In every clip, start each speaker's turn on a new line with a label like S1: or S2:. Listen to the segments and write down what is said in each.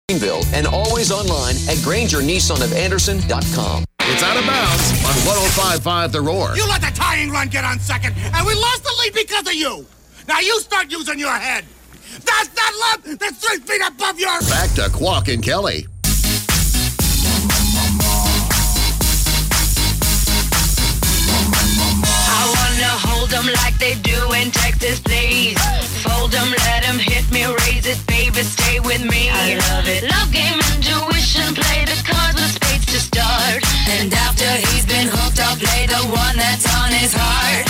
S1: Greenville and always online at GrangerNissanOfAnderson.com.
S2: It's Out of Bounds on 105.5 The Roar.
S3: You let the tying run get on second, and we lost the lead because of you. Now you start using your head. That's not love. That's 3 feet above your...
S2: Back to Quack and Kelly.
S4: I wanna hold them like they do in Texas, please. Fold them, let them hit me, raise it, baby, stay with me. I love it. Love game, intuition, play the cards with spades to start. And after he's been hooked, I'll play the one that's on his heart.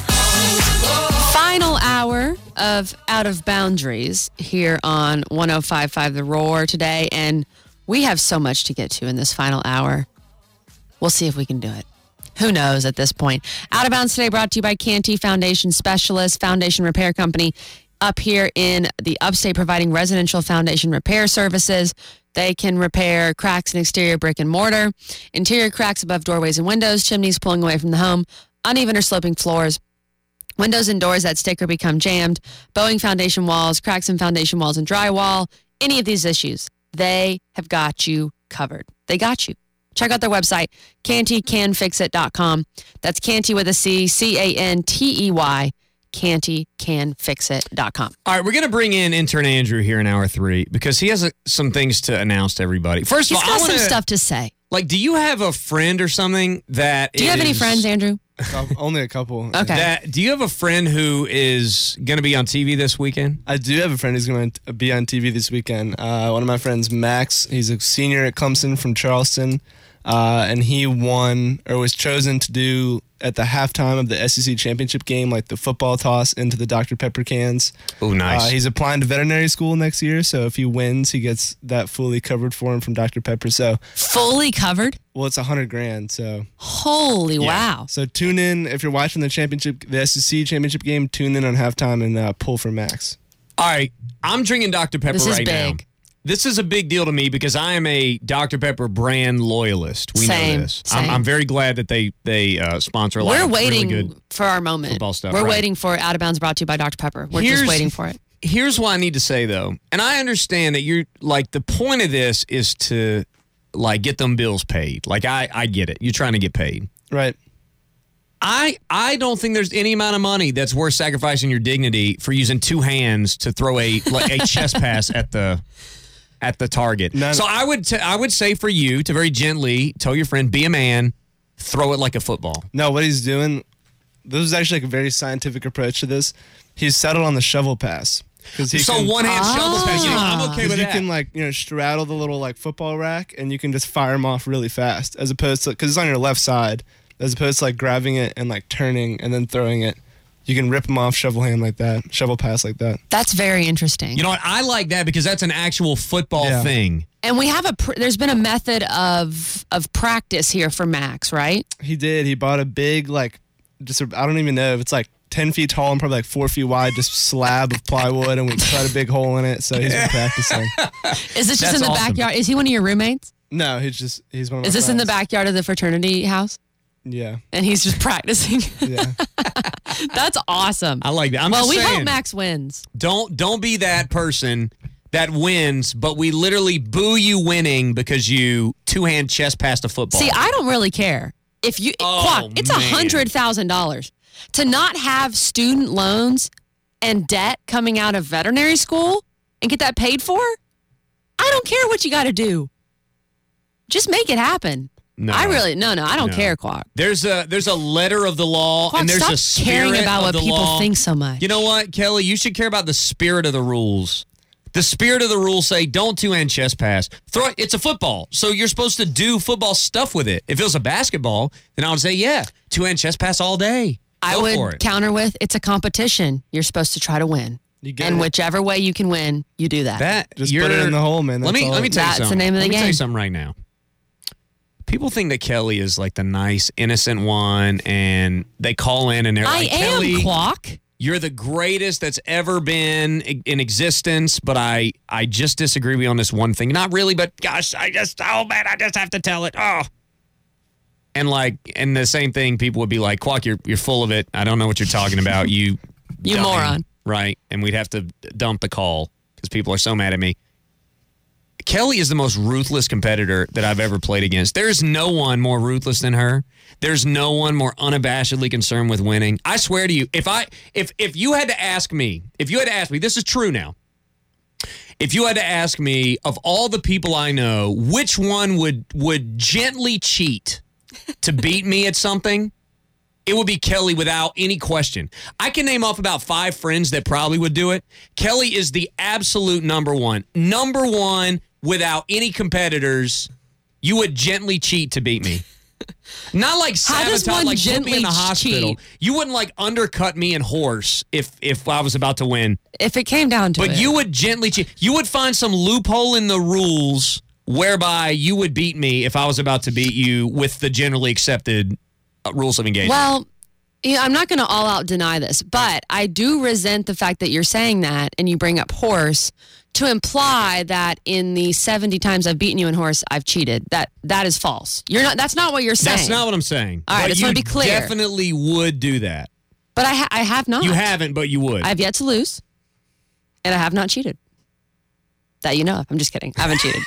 S5: Final hour of Out of Boundaries here on 105.5 The Roar today, and we have so much to get to in this final hour. We'll see if we can do it. Who knows at this point? Out of Bounds today brought to you by Canty Foundation Specialists, foundation repair company up here in the upstate, providing residential foundation repair services. They can repair cracks in exterior brick and mortar, interior cracks above doorways and windows, chimneys pulling away from the home, uneven or sloping floors, windows and doors that stick or become jammed, bowing foundation walls, cracks in foundation walls and drywall. Any of these issues, they have got you covered. They got you. Check out their website, CantyCanFixIt.com. That's Canty with a C, C-A-N-T-E-Y, CantyCanFixIt.com.
S6: All right, we're going to bring in intern Andrew here in hour 3 because he has some things to announce to everybody. First of all,
S5: He's got some stuff to say.
S6: Like, do you have a friend or something that
S5: Do you have any friends, Andrew?
S7: Only a couple.
S5: Okay.
S6: Do you have a friend who is going to be on TV this weekend?
S7: I do have a friend who's going to be on TV this weekend. One of my friends, Max, he's a senior at Clemson from Charleston, and he won or was chosen to do at the halftime of the SEC championship game, like the football toss into the Dr. Pepper cans.
S6: Oh, nice.
S7: He's applying to veterinary school next year, so if he wins, he gets that fully covered for him from Dr. Pepper. So
S5: fully covered?
S7: Well, it's $100,000. So
S5: holy wow!
S7: So tune in if you're watching the SEC championship game. Tune in on halftime and pull for Max.
S6: All right, I'm drinking Dr. Pepper
S5: This is
S6: right now.
S5: big.
S6: This is a big deal to me because I am a Dr. Pepper brand loyalist. We know this. I'm very glad that they sponsor a lot
S5: We're
S6: of
S5: waiting
S6: really good
S5: for our moment.
S6: football stuff.
S5: We're
S6: right.
S5: waiting for Out of Bounds brought to you by Dr. Pepper. We're just waiting for it.
S6: Here's what I need to say, though. And I understand that you're like, the point of this is to like get them bills paid. Like, I get it. You're trying to get paid.
S7: Right.
S6: I don't think there's any amount of money that's worth sacrificing your dignity for using two hands to throw a chest pass at the target.
S7: No.
S6: So I would say for you to very gently tell your friend, be a man, throw it like a football.
S7: No, what he's doing, this is actually like a very scientific approach to this. He's settled on the shovel pass.
S6: One hand shovel pass. I'm okay with
S7: you
S6: that.
S7: can straddle the little football rack and you can just fire them off really fast, as opposed to, because it's on your left side, as opposed to grabbing it and turning and then throwing it. You can rip them off shovel pass like that.
S5: That's very interesting.
S6: You know what? I like that because that's an actual football thing.
S5: And we have there's been a method of practice here for Max, right?
S7: He did. He bought a big, I don't even know if it's 10 feet tall and probably 4 feet wide, just slab of plywood, and we cut a big hole in it. So he's been practicing.
S5: Is this just in the backyard? Is he one of your roommates?
S7: No, he's one of my
S5: Is this in the
S7: friends.
S5: backyard of the fraternity house?
S7: Yeah.
S5: And he's just practicing?
S7: Yeah.
S5: That's awesome.
S6: I like that.
S5: We hope Max wins.
S6: Don't be that person that wins, but we literally boo you winning because you two-hand chest passed a football.
S5: See, I don't really care. If you Quack, it's $100,000 to not have student loans and debt coming out of veterinary school and get that paid for. I don't care what you got to do. Just make it happen.
S6: No.
S5: I don't care, Quack.
S6: There's a letter of the law,
S5: Quack,
S6: and there's
S5: stop
S6: a spirit
S5: caring about
S6: of
S5: what
S6: the
S5: people
S6: law.
S5: think so much.
S6: You know what, Kelly? You should care about the spirit of the rules. The spirit of the rules say don't two-hand chest pass. Throw it. It's a football, so you're supposed to do football stuff with it. If it was a basketball, then I would say, yeah, two-hand chest pass all day.
S5: I
S6: Go for
S5: would
S6: it.
S5: counter with, it's a competition. You're supposed to try to win. And whichever way you can win, you do that.
S7: Just put it in the hole, man.
S6: Let me tell you
S5: That's
S6: something.
S5: the name of the
S6: Let me tell
S5: game.
S6: you something right now. People think that Kelly is the nice, innocent one, and they call in and they're like, Kelly,
S5: Quack.
S6: You're the greatest that's ever been in existence, but I just disagree with you on this one thing. Not really, but gosh, I just have to tell it. Oh. And the same thing, people would be like, Quack, you're full of it. I don't know what you're talking about. You dummy.
S5: moron.
S6: Right. And we'd have to dump the call because people are so mad at me. Kelly is the most ruthless competitor that I've ever played against. There's no one more ruthless than her. There's no one more unabashedly concerned with winning. I swear to you, if you had to ask me, this is true now. If you had to ask me, of all the people I know, which one would gently cheat to beat me at something, it would be Kelly without any question. I can name off about 5 friends that probably would do it. Kelly is the absolute number one. Number one without any competitors. You would gently cheat to beat me. Not like sabotage, like put me in the hospital.
S5: Cheat?
S6: You wouldn't like undercut me in horse if I was about to win.
S5: If it came down to it.
S6: But you would gently cheat. You would find some loophole in the rules whereby you would beat me if I was about to beat you with the generally accepted rules of engagement.
S5: Well, I'm not going to all out deny this, but I do resent the fact that you're saying that and you bring up horse to imply that in the 70 times I've beaten you in horse, I've cheated. That is false. You're not. That's not what you're saying.
S6: That's not what I'm saying.
S5: All right, I just want to be clear.
S6: You definitely would do that.
S5: But I have not.
S6: You haven't, but you would.
S5: I've yet to lose, and I have not cheated. That you know of. I'm just kidding. I haven't cheated.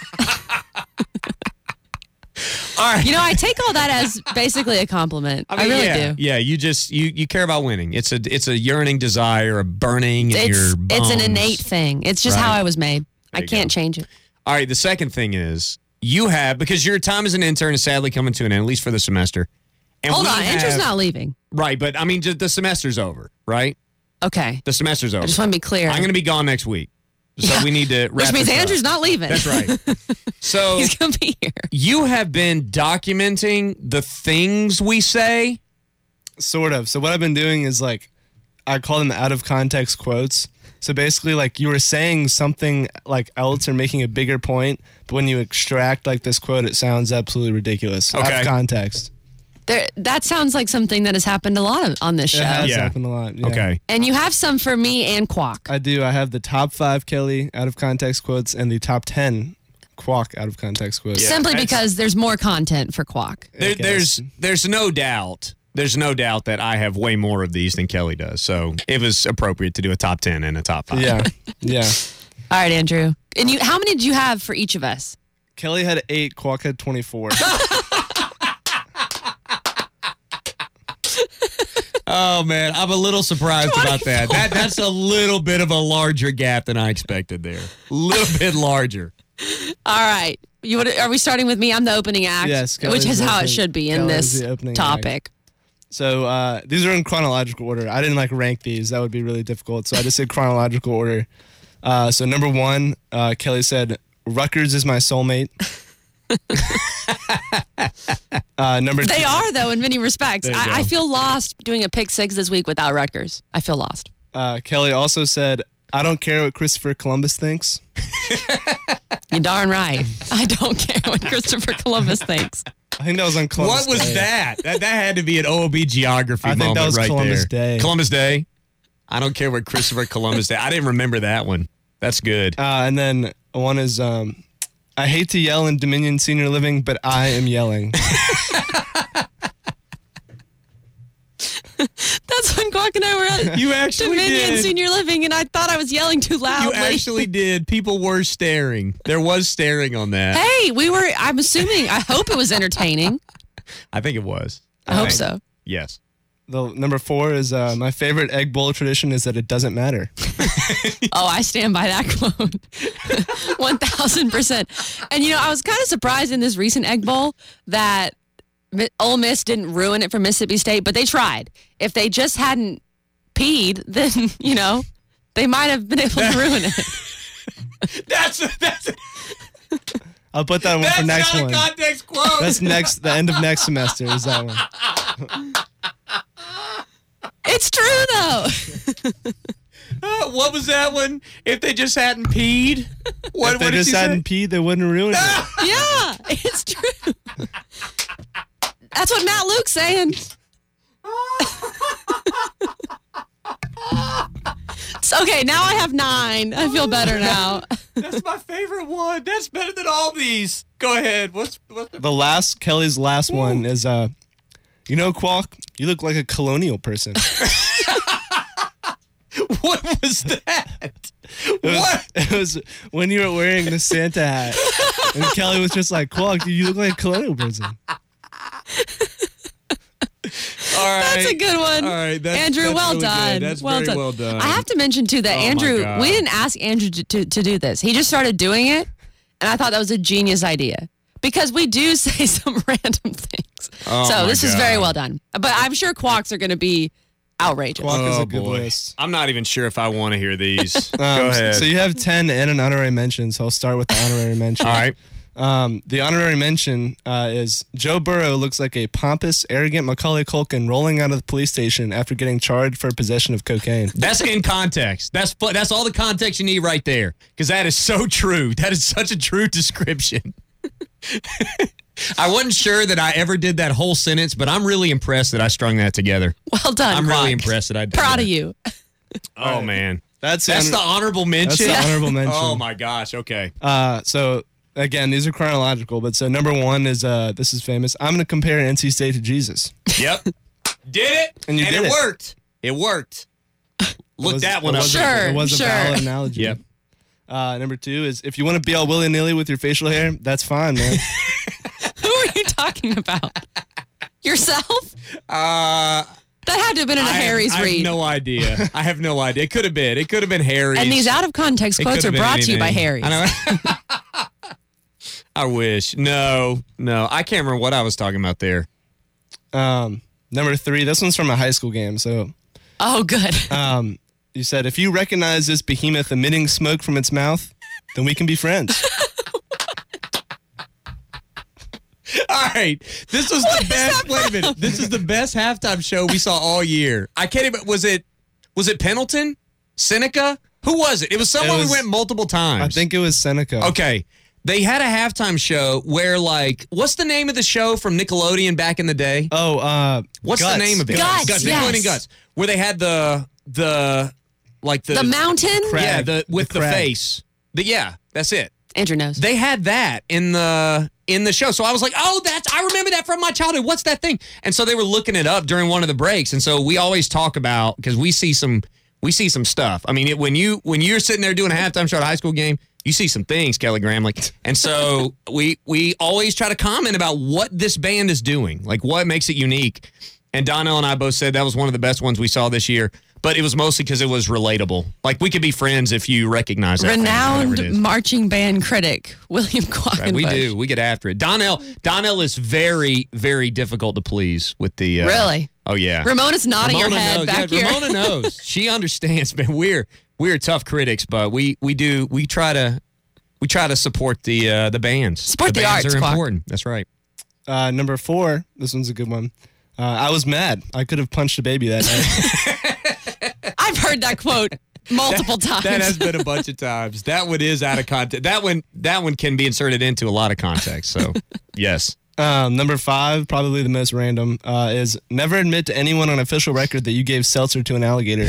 S6: All right.
S5: I take all that as basically a compliment. I really do.
S6: Yeah, you care about winning. It's a yearning desire, a burning in your bones.
S5: It's an innate thing. It's just how I was made. I can't change it.
S6: All right, the second thing is you have, because your time as an intern is sadly coming to an end, at least for the semester. And
S5: Hold on, intern's not leaving.
S6: Right, but I mean, the semester's over, right?
S5: Okay.
S6: The semester's over.
S5: I just want to be clear.
S6: I'm going to be gone next week. So we need to wrap
S5: Which means
S6: this up.
S5: Andrew's not leaving.
S6: That's right. So
S5: he's going to be here.
S6: You have been documenting the things we say.
S7: Sort of. So what I've been doing is like, I call them out of context quotes. So basically, like you were saying something like else or making a bigger point, but when you extract like this quote, it sounds absolutely ridiculous. Out of context.
S5: That sounds like something that has happened a lot on this show.
S7: It has happened a lot. Yeah.
S6: Okay.
S5: And you have some for me and Quack.
S7: I do. I have the top 5 Kelly out of context quotes and the top 10 Quack out of context quotes.
S5: Yeah. Simply because there's more content for Quack.
S6: There's no doubt. There's no doubt that I have way more of these than Kelly does. So it was appropriate to do a top 10 and a top 5.
S7: Yeah. Yeah.
S5: All right, Andrew. And how many did you have for each of us?
S7: Kelly had 8, Quack had 24.
S6: Oh, man, I'm a little surprised about that. That's a little bit of a larger gap than I expected there. A little bit larger.
S5: All right. Are we starting with me? I'm the opening act,
S7: yes,
S5: which is how it should be in this topic.
S7: Act. So these are in chronological order. I didn't rank these. That would be really difficult. So I just said chronological order. So number 1, Kelly said, Rutgers is my soulmate. Number 2.
S5: They are, though, in many respects. I feel lost doing a pick 6 this week without Rutgers. I feel lost.
S7: Kelly also said, I don't care what Christopher Columbus thinks.
S5: You're darn right. I don't care what Christopher Columbus thinks.
S7: I think that was on Columbus
S6: Day. What was that? That had to be an OOB geography moment right there.
S7: I think that was Columbus Day.
S6: Columbus Day? I don't care what Christopher Columbus Day. I didn't remember that one. That's good.
S7: And then one is, I hate to yell in Dominion Senior Living, but I am yelling.
S5: That's when Quack and I were at Dominion Senior Living, and I thought I was yelling too loudly.
S6: You actually did. People were staring. There was staring on that.
S5: Hey, I'm assuming, I hope it was entertaining.
S6: I think it was.
S5: I hope so.
S6: Yes.
S7: The number 4 is my favorite egg bowl tradition is that it doesn't matter.
S5: Oh, I stand by that quote. 1,000%. And, I was kind of surprised in this recent Egg Bowl that Ole Miss didn't ruin it for Mississippi State, but they tried. If they just hadn't peed, then, they might have been able to ruin it.
S6: That's
S7: I'll put that one for next one.
S6: That's not a context quote.
S7: That's the end of next semester is that one.
S5: It's true, though.
S6: What was that one? If they just hadn't peed?
S7: If they just hadn't peed, they wouldn't ruin it.
S5: Yeah, it's true. That's what Matt Luke's saying. Okay, now I have 9. I feel better now.
S6: That's my favorite one. That's better than all these. Go ahead. What's
S7: Kelly's last one is, Quack, you look like a colonial person.
S6: What was that? What?
S7: It was when you were wearing the Santa hat. And Kelly was just like, Quack, you look like a colonial person.
S6: All right.
S5: That's a good one.
S6: All right.
S5: Andrew,
S6: that's
S5: well
S6: really
S5: done.
S6: Good. That's
S5: well
S6: very
S5: done.
S6: well done.
S5: I have to mention, too, that
S6: Oh, my
S5: Andrew,
S6: God.
S5: we didn't ask Andrew to do this. He just started doing it, and I thought that was a genius idea because we do say some random things.
S6: Oh,
S5: so
S6: my
S5: this is very
S6: God.
S5: well done. But I'm sure Quawks are going to be outrageous.
S7: Quack is
S6: Oh,
S7: a good
S6: boy.
S7: list.
S6: I'm not even sure if I want to hear these. Go ahead.
S7: So you have 10 and an honorary mention, so I'll start with the honorary mention.
S6: All right.
S7: The honorary mention is Joe Burrow looks like a pompous, arrogant Macaulay Culkin rolling out of the police station after getting charged for possession of cocaine.
S6: That's in context. That's all the context you need right there because that is so true. That is such a true description. I wasn't sure that I ever did that whole sentence, but I'm really impressed that I strung that together.
S5: Well done,
S6: I'm really
S5: Quawk.
S6: impressed that I did
S5: Proud
S6: that.
S5: of you.
S6: Oh, man.
S7: That's
S6: the honorable mention?
S7: That's the honorable mention.
S6: Oh, my gosh. Okay.
S7: So, again, these are chronological, but so number one is, this is famous. I'm going to compare NC State to Jesus.
S6: Yep. Did it.
S7: And you did
S6: it
S7: it.
S6: worked. It worked. Look that one up.
S5: Sure.
S7: It was a
S5: sure.
S7: valid analogy.
S6: Yep.
S7: Number two is if you want to be all willy-nilly with your facial hair, that's fine, man.
S5: Who are you talking about? Yourself? That had to have been in a Harry's
S6: I have
S5: read.
S6: no idea. I have no idea. It could have been. It could have been Harry's.
S5: And these out of context
S6: It
S5: quotes
S6: could
S5: are
S6: have been
S5: brought to you by
S6: anything.
S5: Harry's.
S6: I know. I wish. No. I can't remember what I was talking about there.
S7: Number three, this one's from a high school game. So
S5: Oh, good.
S7: you said, if you recognize this behemoth emitting smoke from its mouth, then we can be friends.
S6: All right. This was the best. Wait a minute. This is the best halftime show we saw all year. I can't even. Was it Pendleton? Seneca? Who was it? It was someone we went multiple times.
S7: I think it was Seneca.
S6: Okay. They had a halftime show where, like, what's the name of the show from Nickelodeon back in the day?
S7: Oh,
S6: What's
S7: Guts.
S6: the name of it?
S5: Guts,
S6: Nickelodeon
S5: yes.
S6: Guts. Where they had the
S5: The mountain?
S7: Crab.
S6: yeah, with
S7: The
S6: the
S7: crab.
S6: face. Yeah, that's it.
S5: Andrew knows.
S6: They had that in the show. So I was like, oh, I remember that from my childhood. What's that thing? And so they were looking it up during one of the breaks. And so we always talk about, because we see some stuff. I mean, when you're sitting there doing a halftime show at a high school game, you see some things, Kelly Gramlich. And so we always try to comment about what this band is doing, like what makes it unique. And Donnell and I both said that was one of the best ones we saw this year. But it was mostly because it was relatable. Like, we could be friends if you recognize that.
S5: Renowned marching band critic, William Quackenbush.
S6: Right, we do. We get after it. Donnell is very, very difficult to please with the...
S5: Really?
S6: Oh, yeah.
S5: Ramona's nodding her head
S6: knows.
S5: back
S6: Yeah,
S5: here.
S6: Ramona knows. She understands, man. We're tough critics, but we try to support the bands.
S5: Support the
S6: bands
S5: arts,
S6: are
S5: Quack.
S6: important. That's right.
S7: Number four, this one's a good one. I was mad. I could have punched a baby that night.
S5: I've heard that quote multiple times.
S6: That has been a bunch of times. That one is out of context. That one can be inserted into a lot of context. So, yes.
S7: Number five, probably the most random, is never admit to anyone on official record that you gave seltzer to an alligator.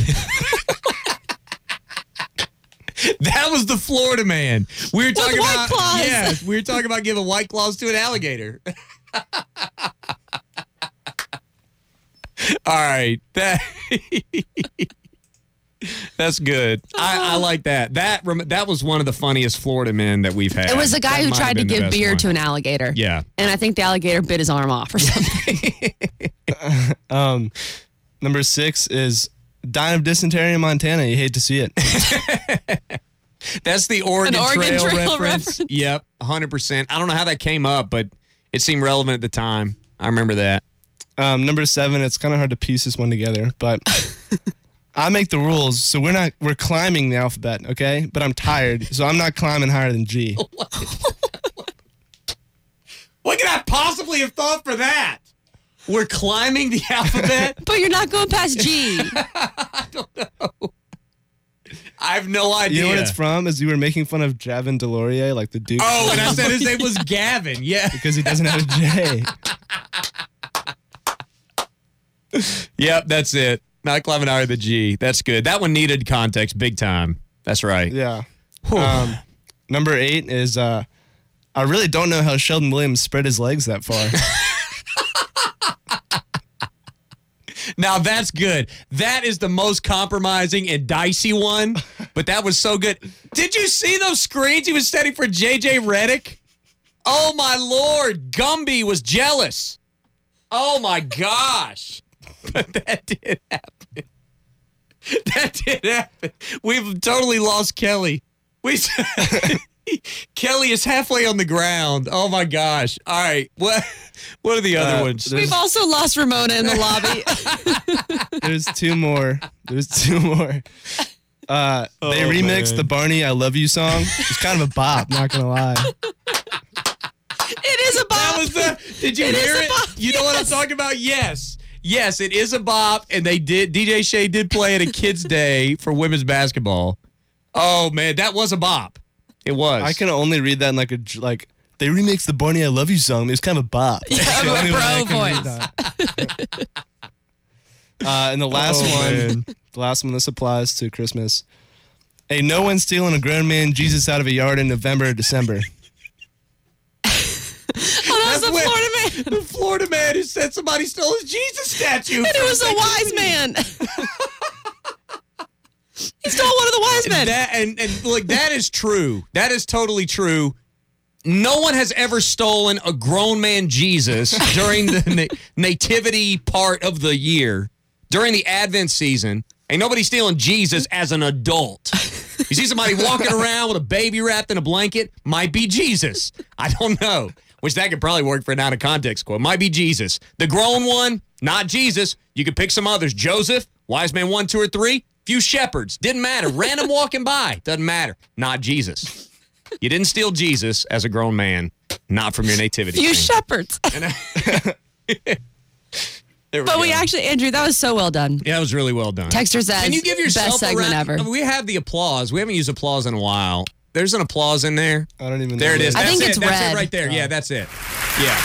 S6: That was the Florida man. We were talking
S5: White
S6: about
S5: Claws.
S6: Yes, we were talking about giving White Claws to an alligator. All right, that's good. I like that. That was one of the funniest Florida men that we've had.
S5: It was a guy
S6: That
S5: who
S6: might have
S5: tried to
S6: been the
S5: give
S6: best
S5: beer
S6: one.
S5: to an alligator.
S6: Yeah.
S5: And I think the alligator bit his arm off or something.
S7: Number six is dying of dysentery in Montana. You hate to see it.
S6: That's the Oregon,
S5: Oregon
S6: Trail,
S5: Trail
S6: reference.
S5: reference.
S6: Yep, 100%. I don't know how that came up, but it seemed relevant at the time. I remember that.
S7: Number seven, it's kind of hard to piece this one together, but I make the rules, so we're climbing the alphabet, okay? But I'm tired, so I'm not climbing higher than G.
S6: What could I possibly have thought for that? We're climbing the alphabet?
S5: But you're not going past G.
S6: I have no idea.
S7: You know what it's from? Is you were making fun of Javin Delorier, like the Duke.
S6: Oh, and I said his name was Gavin. Yeah.
S7: Because he doesn't have a J.
S6: Yep, that's it. Not climbing higher than G. That's good. That one needed context big time. That's right.
S7: Yeah. Number eight is I really don't know how Sheldon Williams spread his legs that far.
S6: Now that's good. That is the most compromising and dicey one, but that was so good. Did you see those screens he was setting for J.J. Redick? Oh, my Lord. Gumby was jealous. Oh, my gosh. But that did happen. That did happen. We've totally lost Kelly. Kelly is halfway on the ground. Oh, my gosh. All right. What are the other ones?
S5: We've also lost Ramona in the lobby.
S7: There's two more. They remixed the Barney I Love You song. It's kind of a bop, not going to lie.
S5: It is a bop.
S6: Did you hear it? You know what I'm talking about? Yes. Yes, it is a bop, and DJ Shay did play at a kids' day for women's basketball. Oh, man, that was a bop. It was.
S7: I can only read that in they remixed the Barney I Love You song. It was kind of a bop.
S5: Yeah, bro voice.
S7: And the last one, this applies to Christmas. Hey, no one's stealing a grown man Jesus out of a yard in November or December.
S5: Oh, no, Florida man.
S6: The Florida man who said somebody stole his Jesus statue.
S5: And it was a wise man. He stole one of the wise men.
S6: That is true. That is totally true. No one has ever stolen a grown man Jesus during the nativity part of the year. During the Advent season, ain't nobody stealing Jesus as an adult. You see somebody walking around with a baby wrapped in a blanket, might be Jesus. I don't know. Which that could probably work for an out-of-context quote. Might be Jesus. The grown one, not Jesus. You could pick some others. Joseph, wise man 1, 2, or 3. Few shepherds. Didn't matter. Random walking by. Doesn't matter. Not Jesus. You didn't steal Jesus as a grown man. Not from your nativity.
S5: Few shepherds.
S6: But
S5: we actually, Andrew, that was so well done.
S6: Yeah, it was really well done.
S5: Texter says,
S6: can you give yourself
S5: best segment ever.
S6: We have the applause. We haven't used applause in a while. There's an applause in there.
S7: I don't even know.
S6: There it is.
S5: I think it's
S6: That's
S5: red.
S6: it right there. Yeah, that's it. Yeah.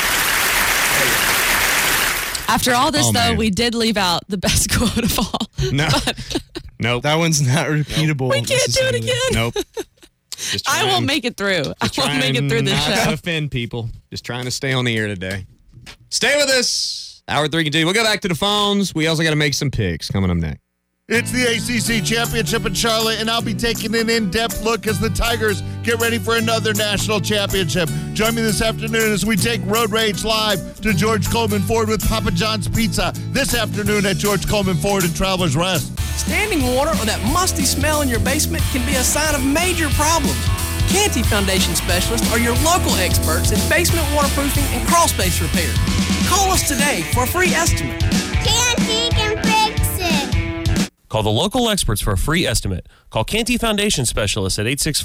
S5: After all this, though, we did leave out the best quote of all.
S6: No. Nope.
S7: That one's not repeatable.
S5: We can't do it again.
S6: Nope.
S5: I won't make it through. I won't make it through this
S6: not
S5: show.
S6: to offend people. Just trying to stay on the air today. Stay with us. Hour 3 continue. We'll go back to the phones. We also got to make some picks coming up next.
S8: It's the ACC Championship in Charlotte, and I'll be taking an in-depth look as the Tigers get ready for another national championship. Join me this afternoon as we take Road Rage live to George Coleman Ford with Papa John's Pizza this afternoon at George Coleman Ford in Travelers Rest.
S9: Standing water or that musty smell in your basement can be a sign of major problems. Canty Foundation Specialists are your local experts in basement waterproofing and crawl space repair. Call us today for a free estimate.
S10: Canty can fix it.
S11: Call the local experts for a free estimate. Call Canty Foundation Specialists at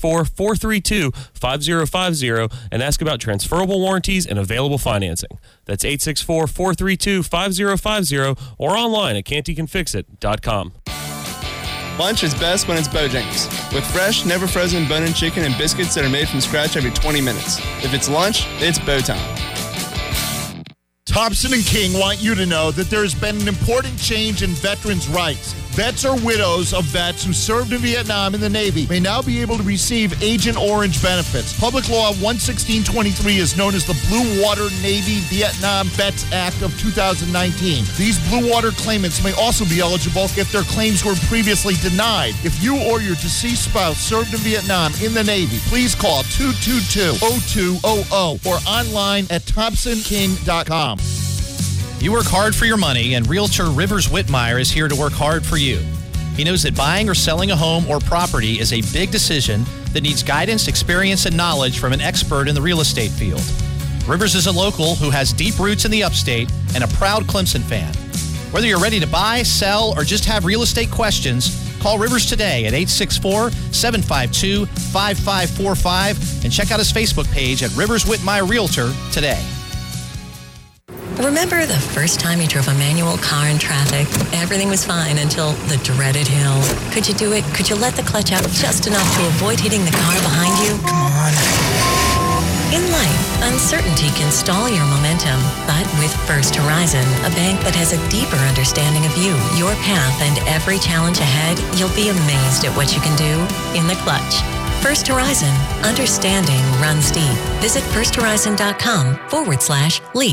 S11: 864-432-5050 and ask about transferable warranties and available financing. That's 864-432-5050 or online at cantycanfixit.com.
S7: Lunch is best when it's Bojangles, with fresh, never frozen bone-in chicken and biscuits that are made from scratch every 20 minutes. If it's lunch, it's Bo time.
S8: Thompson and King want you to know that there has been an important change in veterans' rights. Vets or widows of vets who served in Vietnam in the Navy may now be able to receive Agent Orange benefits. Public Law 11623 is known as the Blue Water Navy Vietnam Vets Act of 2019. These Blue Water claimants may also be eligible if their claims were previously denied. If you or your deceased spouse served in Vietnam in the Navy, please call 222-0200 or online at thompsonking.com.
S12: You work hard for your money, and Realtor Rivers Whitmire is here to work hard for you. He knows that buying or selling a home or property is a big decision that needs guidance, experience, and knowledge from an expert in the real estate field. Rivers is a local who has deep roots in the upstate and a proud Clemson fan. Whether you're ready to buy, sell, or just have real estate questions, call Rivers today at 864-752-5545 and check out his Facebook page at Rivers Whitmire Realtor today.
S13: Remember the first time you drove a manual car in traffic? Everything was fine until the dreaded hill. Could you do it? Could you let the clutch out just enough to avoid hitting the car behind you? Come on. In life, uncertainty can stall your momentum. But with First Horizon, a bank that has a deeper understanding of you, your path, and every challenge ahead, you'll be amazed at what you can do in the clutch. First Horizon. Understanding runs deep. Visit firsthorizon.com/leap.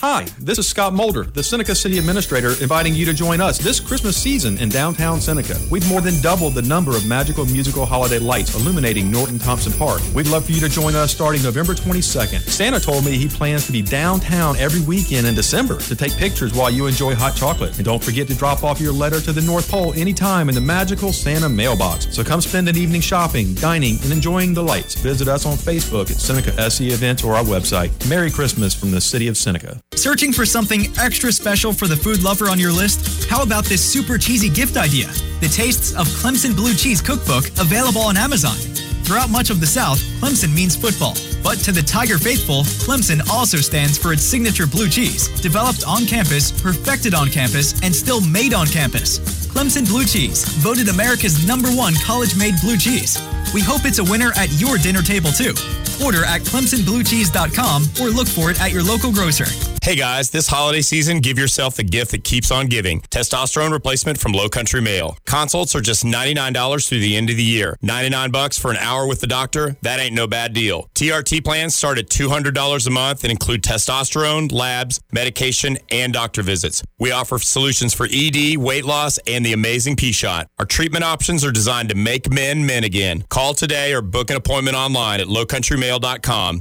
S14: Hi, this is Scott Mulder, the Seneca City Administrator, inviting you to join us this Christmas season in downtown Seneca. We've more than doubled the number of magical musical holiday lights illuminating Norton Thompson Park. We'd love for you to join us starting November 22nd. Santa told me he plans to be downtown every weekend in December to take pictures while you enjoy hot chocolate. And don't forget to drop off your letter to the North Pole anytime in the magical Santa mailbox. So come spend an evening shopping, dining, and enjoying the lights. Visit us on Facebook at Seneca SE Events or our website. Merry Christmas from the City of Seneca.
S15: Searching for something extra special for the food lover on your list? How about this super cheesy gift idea? The Tastes of Clemson Blue Cheese Cookbook, available on Amazon. Throughout much of the South, Clemson means football. But to the Tiger faithful, Clemson also stands for its signature blue cheese, developed on campus, perfected on campus, and still made on campus. Clemson Blue Cheese, voted America's #1 college-made blue cheese. We hope it's a winner at your dinner table, too. Order at ClemsonBlueCheese.com or look for it at your local grocer.
S16: Hey guys, this holiday season, give yourself the gift that keeps on giving. Testosterone replacement from Low Country Male. Consults are just $99 through the end of the year. $99 for an hour with the doctor? That ain't no bad deal. TRT plans start at $200 a month and include testosterone, labs, medication, and doctor visits. We offer solutions for ED, weight loss, and the amazing P-Shot. Our treatment options are designed to make men men again. Call today or book an appointment online at lowcountrymail.com.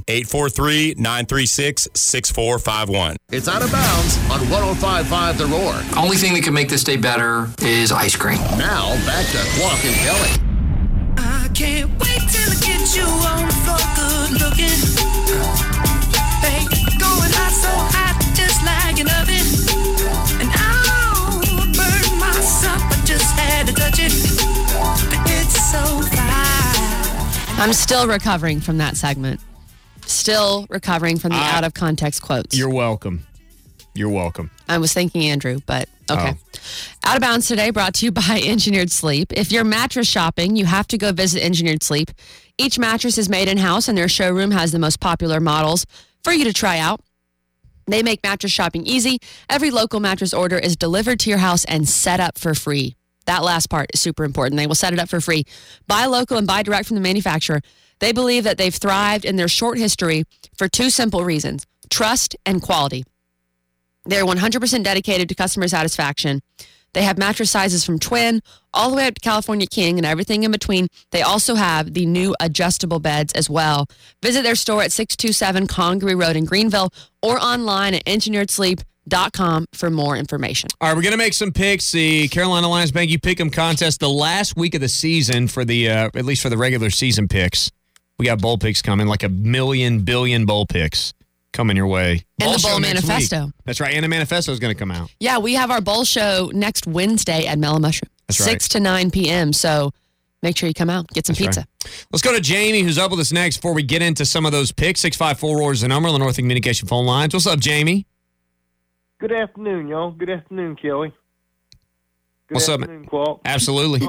S16: 843-936-6451.
S2: It's Out of Bounds on 105.5 The Roar.
S17: Only thing that can make this day better is ice cream.
S2: Now, back to Quack and Kelly.
S18: I can't wait till I get you on the floor, good looking. Hey, going hot, so hot, just like an oven. And I'll burn myself, I just had to touch it. But it's so fine.
S5: I'm still recovering from that segment. Still recovering from the out of context quotes.
S6: You're welcome. You're welcome.
S5: I was thinking Andrew, but okay. Out of Bounds today brought to you by Engineered Sleep. If you're mattress shopping, you have to go visit Engineered Sleep. Each mattress is made in-house and their showroom has the most popular models for you to try out. They make mattress shopping easy. Every local mattress order is delivered to your house and set up for free. That last part is super important. They will set it up for free. Buy local and buy direct from the manufacturer. They believe that they've thrived in their short history for two simple reasons: trust and quality. They're 100% dedicated to customer satisfaction. They have mattress sizes from twin all the way up to California King and everything in between. They also have the new adjustable beds as well. Visit their store at 627 Congaree Road in Greenville or online at engineeredsleep.com for more information.
S6: All right, we're going to make some picks. The Carolina Lions Bank You Pick'em contest, the last week of the season for the, at least for the regular season picks. We got bowl picks coming, like 1 billion bowl picks coming your way.
S5: And the bowl manifesto.
S6: That's right, and the manifesto is going to come out.
S5: Yeah, we have our bowl show next Wednesday at Mellow Mushroom.
S6: That's right.
S5: 6 to 9 p.m., so make sure you come out, get some pizza.
S6: Right. Let's go to Jamie, who's up with us next before we get into some of those picks. 654-ROAR is the number on the Northern Communication phone lines. What's up, Jamie?
S19: Good afternoon, y'all. Good afternoon, Kelly.
S6: What's up,
S19: man? Quack.
S6: Absolutely.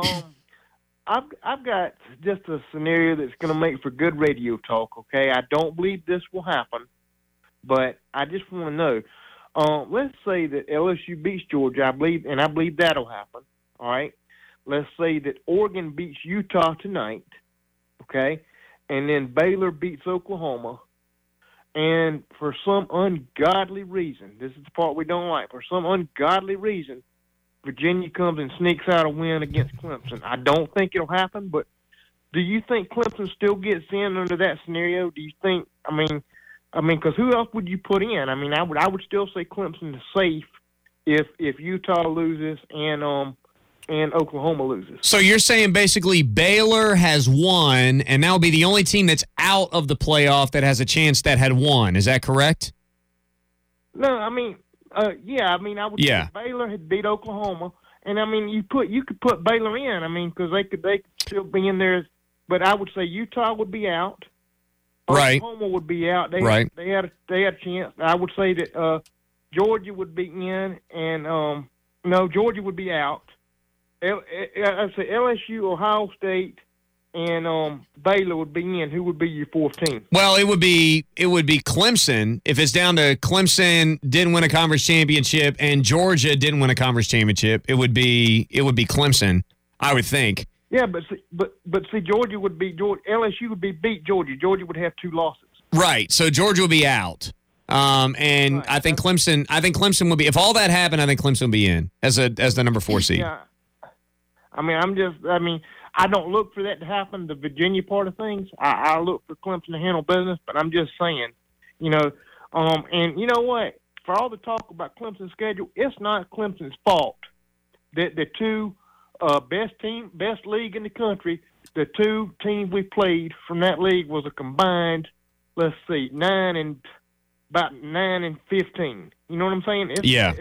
S19: I've got just a scenario that's going to make for good radio talk, okay? I don't believe this will happen, but I just want to know. Let's say that LSU beats Georgia, I believe that'll happen, all right? Let's say that Oregon beats Utah tonight, okay? And then Baylor beats Oklahoma. And for some ungodly reason, this is the part we don't like, for some ungodly reason, Virginia comes and sneaks out a win against Clemson. I don't think it'll happen, but do you think Clemson still gets in under that scenario? Do you think, I mean, because who else would you put in? I mean, I would still say Clemson is safe if Utah loses and Oklahoma loses.
S6: So you're saying basically Baylor has won, and that will be the only team that's out of the playoff that has a chance that had won. Is that correct?
S19: No, I mean, I would say Baylor had beat Oklahoma, and I mean, you could put Baylor in. I mean, because they could still be in there, but I would say Utah would be out.
S6: Right.
S19: Oklahoma would be out. They had a chance. I would say that Georgia would be in, and Georgia would be out. I'd say LSU, Ohio State, and Baylor would be in. Who would be your fourth team?
S6: Well, it would be Clemson. If it's down to Clemson didn't win a conference championship and Georgia didn't win a conference championship, it would be Clemson, I would think.
S19: Yeah, but see, Georgia would be LSU would be beat Georgia. Georgia would have 2 losses.
S6: Right. So Georgia would be out. And I think Clemson will be, if all that happened, I think Clemson will be in as the number 4 seed.
S19: Yeah. I don't look for that to happen, the Virginia part of things. I look for Clemson to handle business, but I'm just saying, and you know what? For all the talk about Clemson's schedule, it's not Clemson's fault that the two best league in the country, the two teams we played from that league was a combined, let's see, 9 and 15. You know what I'm saying?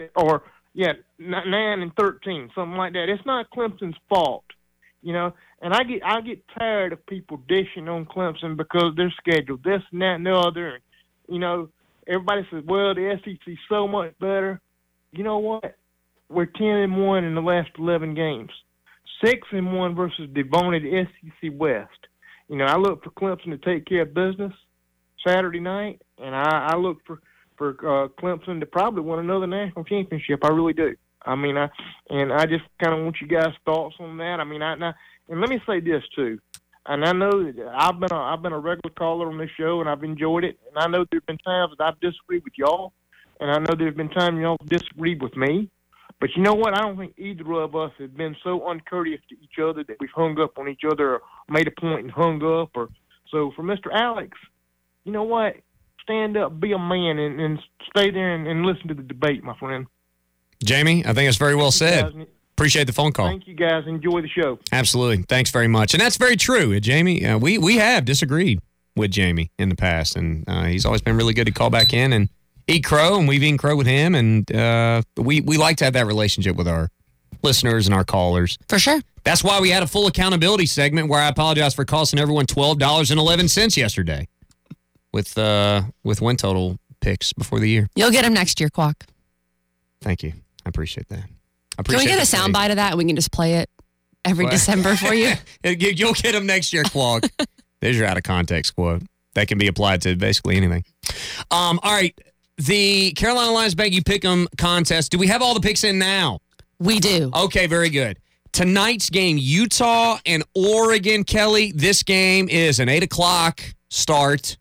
S19: 9 and 13, something like that. It's not Clemson's fault, And I get tired of people dishing on Clemson because they're scheduled this and that and the other. And, everybody says, well, the SEC's so much better. You know what? We're 10-1 in the last 11 games. 6-1 versus the vaunted SEC West. I look for Clemson to take care of business Saturday night, and I look for Clemson to probably win another national championship. I really do. I just kind of want you guys' thoughts on that. And let me say this too. And I know that I've been a regular caller on this show, and I've enjoyed it. And I know there've been times that I've disagreed with y'all, and I know there's been times y'all disagreed with me. But you know what? I don't think either of us have been so uncourteous to each other that we've hung up on each other or made a point and hung up. So for Mr. Alex, you know what? Stand up, be a man, and stay there and listen to the debate, my friend.
S6: Jamie, I think it's very well said. Appreciate the phone call.
S19: Thank you, guys. Enjoy the show.
S6: Absolutely. Thanks very much. And that's very true, Jamie. We have disagreed with Jamie in the past, and he's always been really good to call back in and eat crow, and we've eaten crow with him, and we like to have that relationship with our listeners and our callers.
S5: For sure.
S6: That's why we had a full accountability segment where I apologize for costing everyone $12.11 yesterday with win total picks before the year.
S5: You'll get them next year, Quack.
S6: Thank you. I appreciate that.
S5: Can we get a soundbite of that and we can just play it every December for you?
S6: You'll get them next year, Quag. There's your out of context quote. That can be applied to basically anything. All right. The Carolina Lions Bank You Pick'em contest. Do we have all the picks in now?
S5: We do.
S6: Okay, very good. Tonight's game, Utah and Oregon, Kelly. This game is an 8 o'clock start.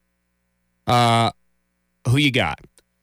S6: Who you got?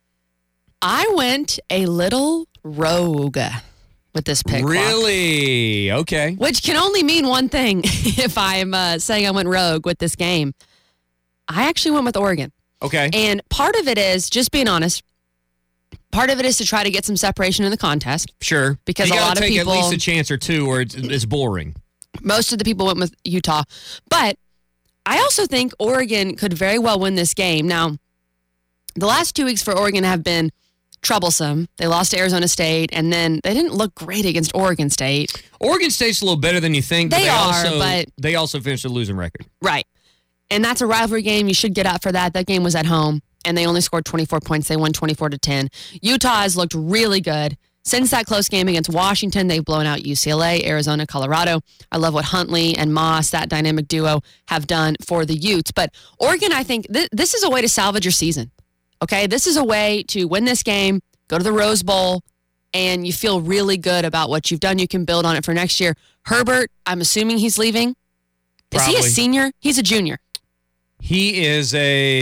S5: I went a little rogue with this pick.
S6: Really?
S5: Quack.
S6: Okay.
S5: Which can only mean one thing if I'm saying I went rogue with this game. I actually went with Oregon.
S6: Okay.
S5: And part of it is, just being honest, part of it is to try to get some separation in the contest.
S6: Sure.
S5: Because
S6: you
S5: a lot of
S6: take
S5: people,
S6: at least a chance or two or it's boring.
S5: Most of the people went with Utah. But I also think Oregon could very well win this game. Now, the last 2 weeks for Oregon have been troublesome. They lost to Arizona State, and then they didn't look great against Oregon State.
S6: Oregon State's a little better than you think.
S5: They are, but
S6: they also finished a losing record.
S5: Right. And that's a rivalry game. You should get out for that. That game was at home, and they only scored 24 points. They won 24-10. Utah has looked really good. Since that close game against Washington, they've blown out UCLA, Arizona, Colorado. I love what Huntley and Moss, that dynamic duo, have done for the Utes. But Oregon, I think, this is a way to salvage your season. Okay, this is a way to win this game, go to the Rose Bowl, and you feel really good about what you've done. You can build on it for next year. Herbert, I'm assuming he's leaving.
S6: Probably.
S5: Is he a senior? He's a junior.
S6: He is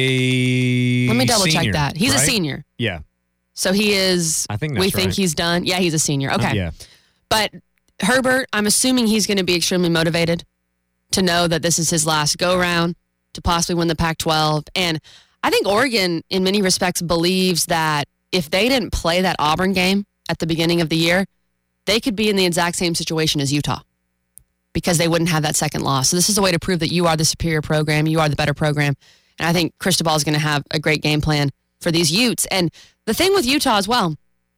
S6: a
S5: Let me double
S6: senior,
S5: check that. He's
S6: right?
S5: a senior.
S6: Yeah.
S5: So he is,
S6: I think that's
S5: we think
S6: right.
S5: he's done. Yeah, he's a senior. Okay.
S6: Yeah.
S5: But Herbert, I'm assuming he's going to be extremely motivated to know that this is his last go-round to possibly win the Pac-12. And I think Oregon, in many respects, believes that if they didn't play that Auburn game at the beginning of the year, they could be in the exact same situation as Utah because they wouldn't have that second loss. So this is a way to prove that you are the superior program, you are the better program. And I think Cristobal is going to have a great game plan for these Utes. And the thing with Utah as well,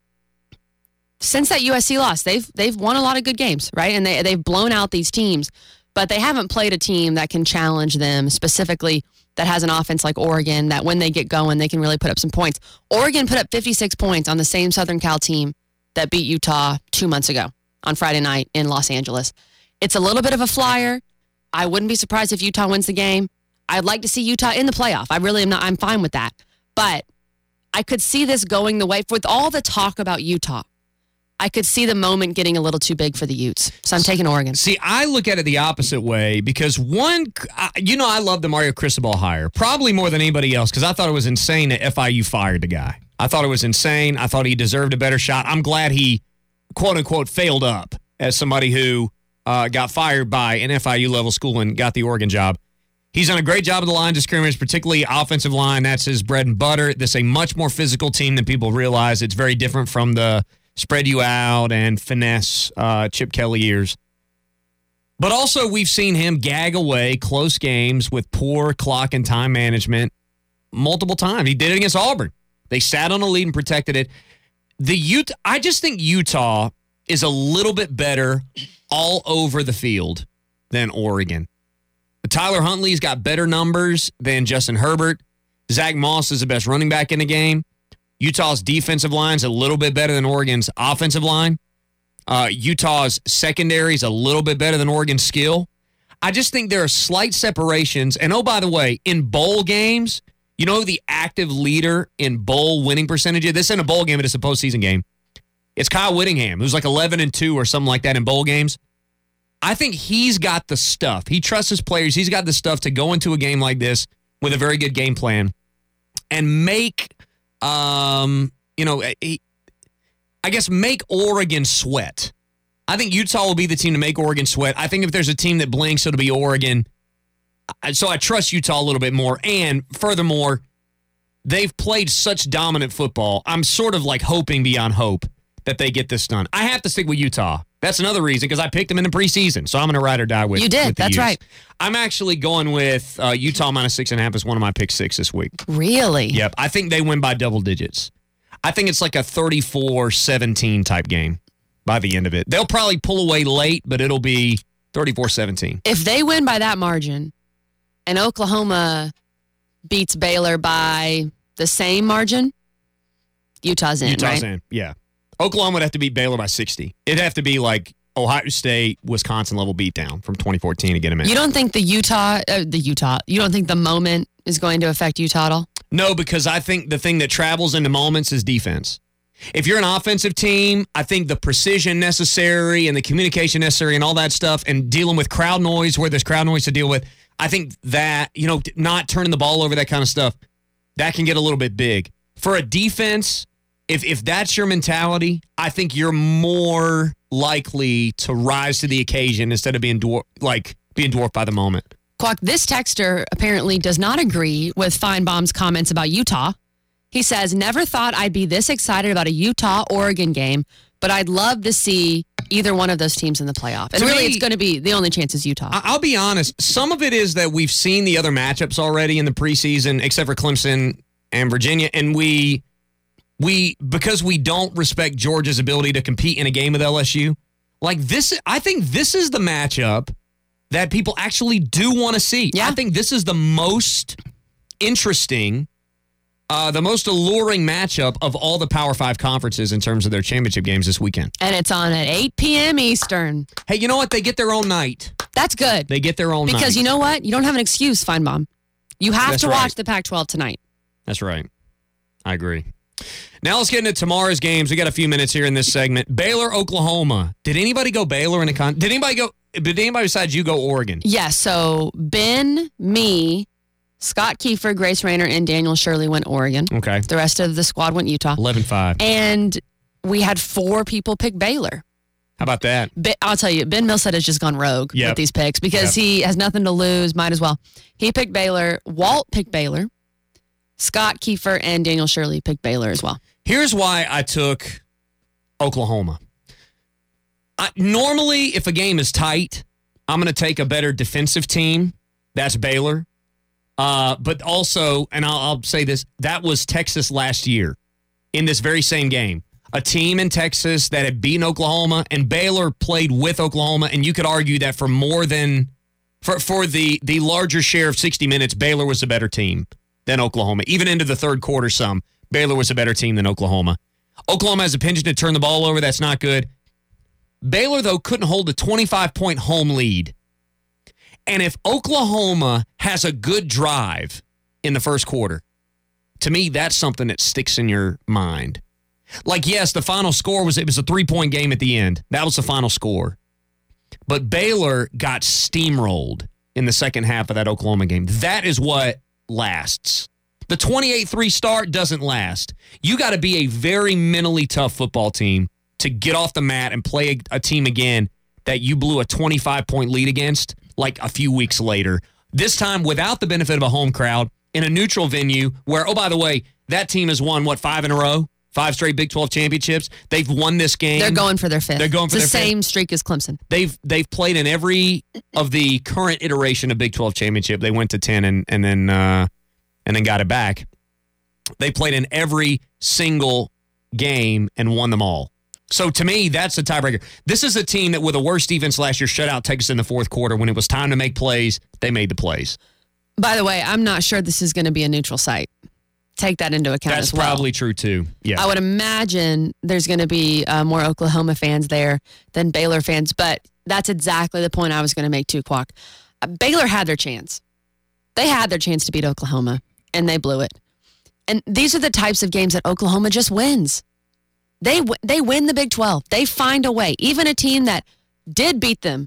S5: since that USC loss, they've won a lot of good games, right? And they've blown out these teams, but they haven't played a team that can challenge them specifically, that has an offense like Oregon, that when they get going, they can really put up some points. Oregon put up 56 points on the same Southern Cal team that beat Utah 2 months ago on Friday night in Los Angeles. It's a little bit of a flyer. I wouldn't be surprised if Utah wins the game. I'd like to see Utah in the playoff. I really am not. I'm fine with that. But I could see this going the way, with all the talk about Utah, I could see the moment getting a little too big for the Utes. So I'm taking Oregon.
S6: See, I look at it the opposite way because I love the Mario Cristobal hire, probably more than anybody else because I thought it was insane that FIU fired the guy. I thought it was insane. I thought he deserved a better shot. I'm glad he, quote unquote, failed up as somebody who got fired by an FIU level school and got the Oregon job. He's done a great job of the line of scrimmage, particularly offensive line. That's his bread and butter. This is a much more physical team than people realize. It's very different from the spread you out and finesse Chip Kelly years. But also we've seen him gag away close games with poor clock and time management multiple times. He did it against Auburn. They sat on a lead and protected it. I just think Utah is a little bit better all over the field than Oregon. Tyler Huntley's got better numbers than Justin Herbert. Zach Moss is the best running back in the game. Utah's defensive line is a little bit better than Oregon's offensive line. Utah's secondary is a little bit better than Oregon's skill. I just think there are slight separations. And oh, by the way, in bowl games, you know the active leader in bowl winning percentage? This isn't a bowl game, it's a postseason game. It's Kyle Whittingham, who's like 11-2 or something like that in bowl games. I think he's got the stuff. He trusts his players. He's got the stuff to go into a game like this with a very good game plan and make, make Oregon sweat. I think Utah will be the team to make Oregon sweat. I think if there's a team that blinks, it'll be Oregon. So I trust Utah a little bit more. And furthermore, they've played such dominant football. I'm sort of like hoping beyond hope that they get this done. I have to stick with Utah. That's another reason because I picked them in the preseason. So I'm going to ride or die with.
S5: You did.
S6: With the
S5: That's
S6: Utes.
S5: right.
S6: I'm actually going with Utah minus 6.5 as one of my pick six this week.
S5: Really?
S6: Yep. I think they win by double digits. I think it's like a 34-17 type game by the end of it. They'll probably pull away late, but it'll be 34-17.
S5: If they win by that margin and Oklahoma beats Baylor by the same margin, Utah's in,
S6: Utah's
S5: right?
S6: in, yeah. Oklahoma would have to beat Baylor by 60. It'd have to be like Ohio State, Wisconsin level beatdown from 2014 to get them in.
S5: You don't think you don't think the moment is going to affect Utah at all?
S6: No, because I think the thing that travels into moments is defense. If you're an offensive team, I think the precision necessary and the communication necessary and all that stuff and dealing with crowd noise where there's crowd noise to deal with, I think that, not turning the ball over, that kind of stuff, that can get a little bit big. For a defense, if that's your mentality, I think you're more likely to rise to the occasion instead of being dwarfed by the moment.
S5: Quack, this texter apparently does not agree with Feinbaum's comments about Utah. He says, never thought I'd be this excited about a Utah-Oregon game, but I'd love to see either one of those teams in the playoff. And really, it's going to be the only chance is Utah.
S6: I'll be honest. Some of it is that we've seen the other matchups already in the preseason, except for Clemson and Virginia, and we because we don't respect Georgia's ability to compete in a game with LSU, like this, I think this is the matchup that people actually do want to see. Yeah. I think this is the most interesting, the most alluring matchup of all the Power 5 conferences in terms of their championship games this weekend.
S5: And it's on at 8 p.m. Eastern.
S6: Hey, you know what? They get their own night.
S5: That's good.
S6: They get their own night.
S5: Because you know what? You don't have an excuse, Feinbaum. You have to watch the Pac-12 tonight.
S6: That's right. I agree. Now let's get into tomorrow's games. We got a few minutes here in this segment. Baylor, Oklahoma. Did anybody go Baylor in a Did anybody besides you go Oregon?
S5: Yes. So Ben, me, Scott Kiefer, Grace Rayner, and Daniel Shirley went Oregon.
S6: Okay.
S5: The rest of the squad went Utah.
S6: 11-5.
S5: And we had 4 people pick Baylor.
S6: How about that?
S5: I'll tell you, Ben Millsett has just gone rogue with these picks because he has nothing to lose. Might as well. He picked Baylor. Walt picked Baylor. Scott Kiefer and Daniel Shirley picked Baylor as well.
S6: Here's why I took Oklahoma. Normally, if a game is tight, I'm going to take a better defensive team. That's Baylor. But also, and I'll say this, that was Texas last year in this very same game. A team in Texas that had beaten Oklahoma, and Baylor played with Oklahoma, and you could argue that for more than, for the larger share of 60 minutes, Baylor was a better team than Oklahoma. Even into the third quarter Baylor was a better team than Oklahoma. Oklahoma has a penchant to turn the ball over. That's not good. Baylor, though, couldn't hold a 25-point home lead. And if Oklahoma has a good drive in the first quarter, to me, that's something that sticks in your mind. Like, yes, the final score was a 3-point game at the end. That was the final score. But Baylor got steamrolled in the second half of that Oklahoma game. That is what lasts. The 28-3 start doesn't last. You got to be a very mentally tough football team to get off the mat and play a team again that you blew a 25-point lead against like a few weeks later. This time without the benefit of a home crowd in a neutral venue where, oh, by the way, that team has won, 5 in a row? 5 straight Big 12 championships. They've won this game.
S5: They're going for their 5th.
S6: They're going for
S5: it's
S6: their
S5: the same
S6: 5th.
S5: streak as Clemson.
S6: They've played in every of the current iteration of Big 12 championship. They went to 10 and then got it back. They played in every single game and won them all. So to me, that's a tiebreaker. This is a team that with a worse defense last year shut out Texas in the fourth quarter. When it was time to make plays, they made the plays.
S5: By the way, I'm not sure this is going to be a neutral site. Take that into account
S6: That's
S5: as well.
S6: probably true, too. Yeah.
S5: I would imagine there's going to be more Oklahoma fans there than Baylor fans, but that's exactly the point I was going to make, too, Quack. Baylor had their chance. They had their chance to beat Oklahoma, and they blew it. And these are the types of games that Oklahoma just wins. They win the Big 12. They find a way. Even a team that did beat them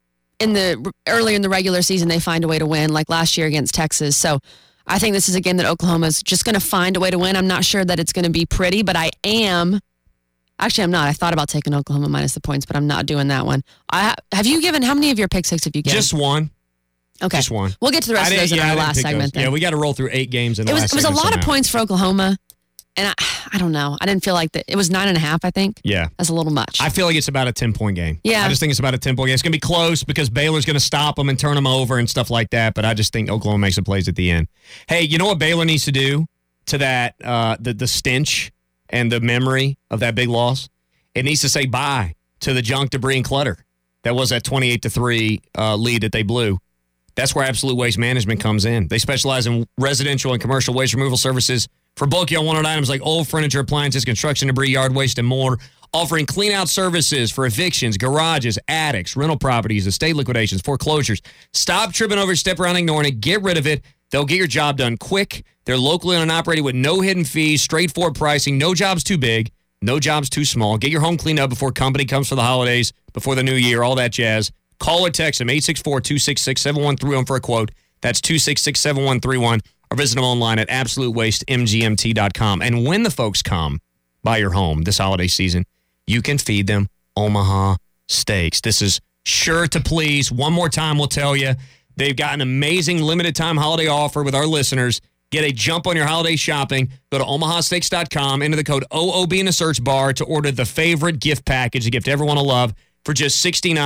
S5: earlier in the regular season, they find a way to win, like last year against Texas. So I think this is a game that Oklahoma's just going to find a way to win. I'm not sure that it's going to be pretty, but I am. Actually, I'm not. I thought about taking Oklahoma minus the points, but I'm not doing that one. Have you given, how many of your pick six have you given?
S6: Just one.
S5: Okay.
S6: Just one.
S5: We'll get to the rest of those in our last segment then.
S6: Yeah, we got to roll through 8 games in the last
S5: It was a
S6: segment
S5: lot of
S6: somehow.
S5: points for Oklahoma, and I don't know. I didn't feel like that. It was 9.5, I think.
S6: Yeah.
S5: That's a little much.
S6: I feel like it's about a 10-point game.
S5: Yeah.
S6: I just think it's about a 10-point game. It's going to be close because Baylor's going to stop them and turn them over and stuff like that, but I just think Oklahoma makes the plays at the end. Hey, you know what Baylor needs to do to that, the stench and the memory of that big loss? It needs to say bye to the junk, debris, and clutter. That was that 28-3 lead that they blew. That's where Absolute Waste Management comes in. They specialize in residential and commercial waste removal services for bulky unwanted items like old furniture, appliances, construction debris, yard waste, and more. Offering clean-out services for evictions, garages, attics, rental properties, estate liquidations, foreclosures. Stop tripping over, step around, ignoring it. Get rid of it. They'll get your job done quick. They're locally owned and operated with no hidden fees, straightforward pricing, no job's too big, no job's too small. Get your home cleaned up before company comes for the holidays, before the new year, all that jazz. Call or text them, 864-266-7131 for a quote. That's 266-7131. Or visit them online at absolutewastemgmt.com. And when the folks come by your home this holiday season, you can feed them Omaha steaks. This is sure to please. One more time, we'll tell you. They've got an amazing limited-time holiday offer with our listeners. Get a jump on your holiday shopping. Go to omahasteaks.com, enter the code OOB in the search bar to order the favorite gift package to gift everyone to love for just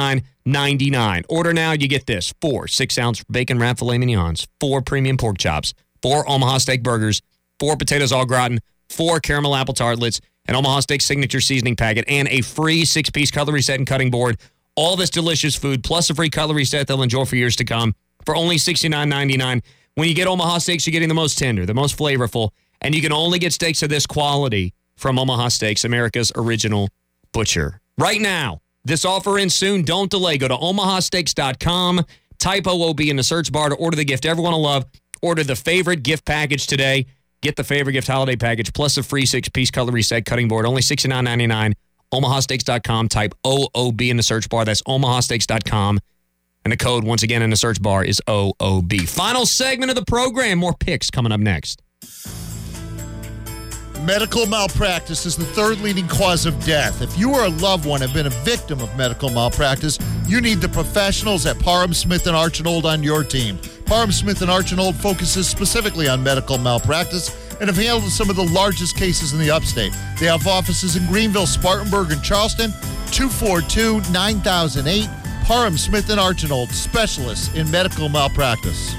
S6: $69.99. Order now, you get this. 4 6-ounce bacon wrapped filet mignons, 4 premium pork chops, 4 Omaha Steak burgers, 4 potatoes au gratin, 4 caramel apple tartlets, an Omaha Steak signature seasoning packet, and a free 6-piece cutlery set and cutting board. All this delicious food, plus a free cutlery set they'll enjoy for years to come for only $69.99. When you get Omaha Steaks, you're getting the most tender, the most flavorful, and you can only get steaks of this quality from Omaha Steaks, America's original butcher. Right now, this offer ends soon. Don't delay. Go to omahasteaks.com, type OOB in the search bar to order the gift everyone will love. Order the favorite gift package today. Get the favorite gift holiday package plus a free 6-piece cutlery set cutting board. Only $69.99. omahasteaks.com. Type OOB in the search bar. That's omahasteaks.com. And the code, once again, in the search bar is OOB. Final segment of the program. More picks coming up next.
S8: Medical malpractice is the 3rd leading cause of death. If you or a loved one have been a victim of medical malpractice, you need the professionals at Parham Smith & Archinhold on your team. Parham Smith & Archinhold focuses specifically on medical malpractice and have handled some of the largest cases in the upstate. They have offices in Greenville, Spartanburg, and Charleston. 242-9008. Parham Smith & Archinhold, specialists in medical malpractice.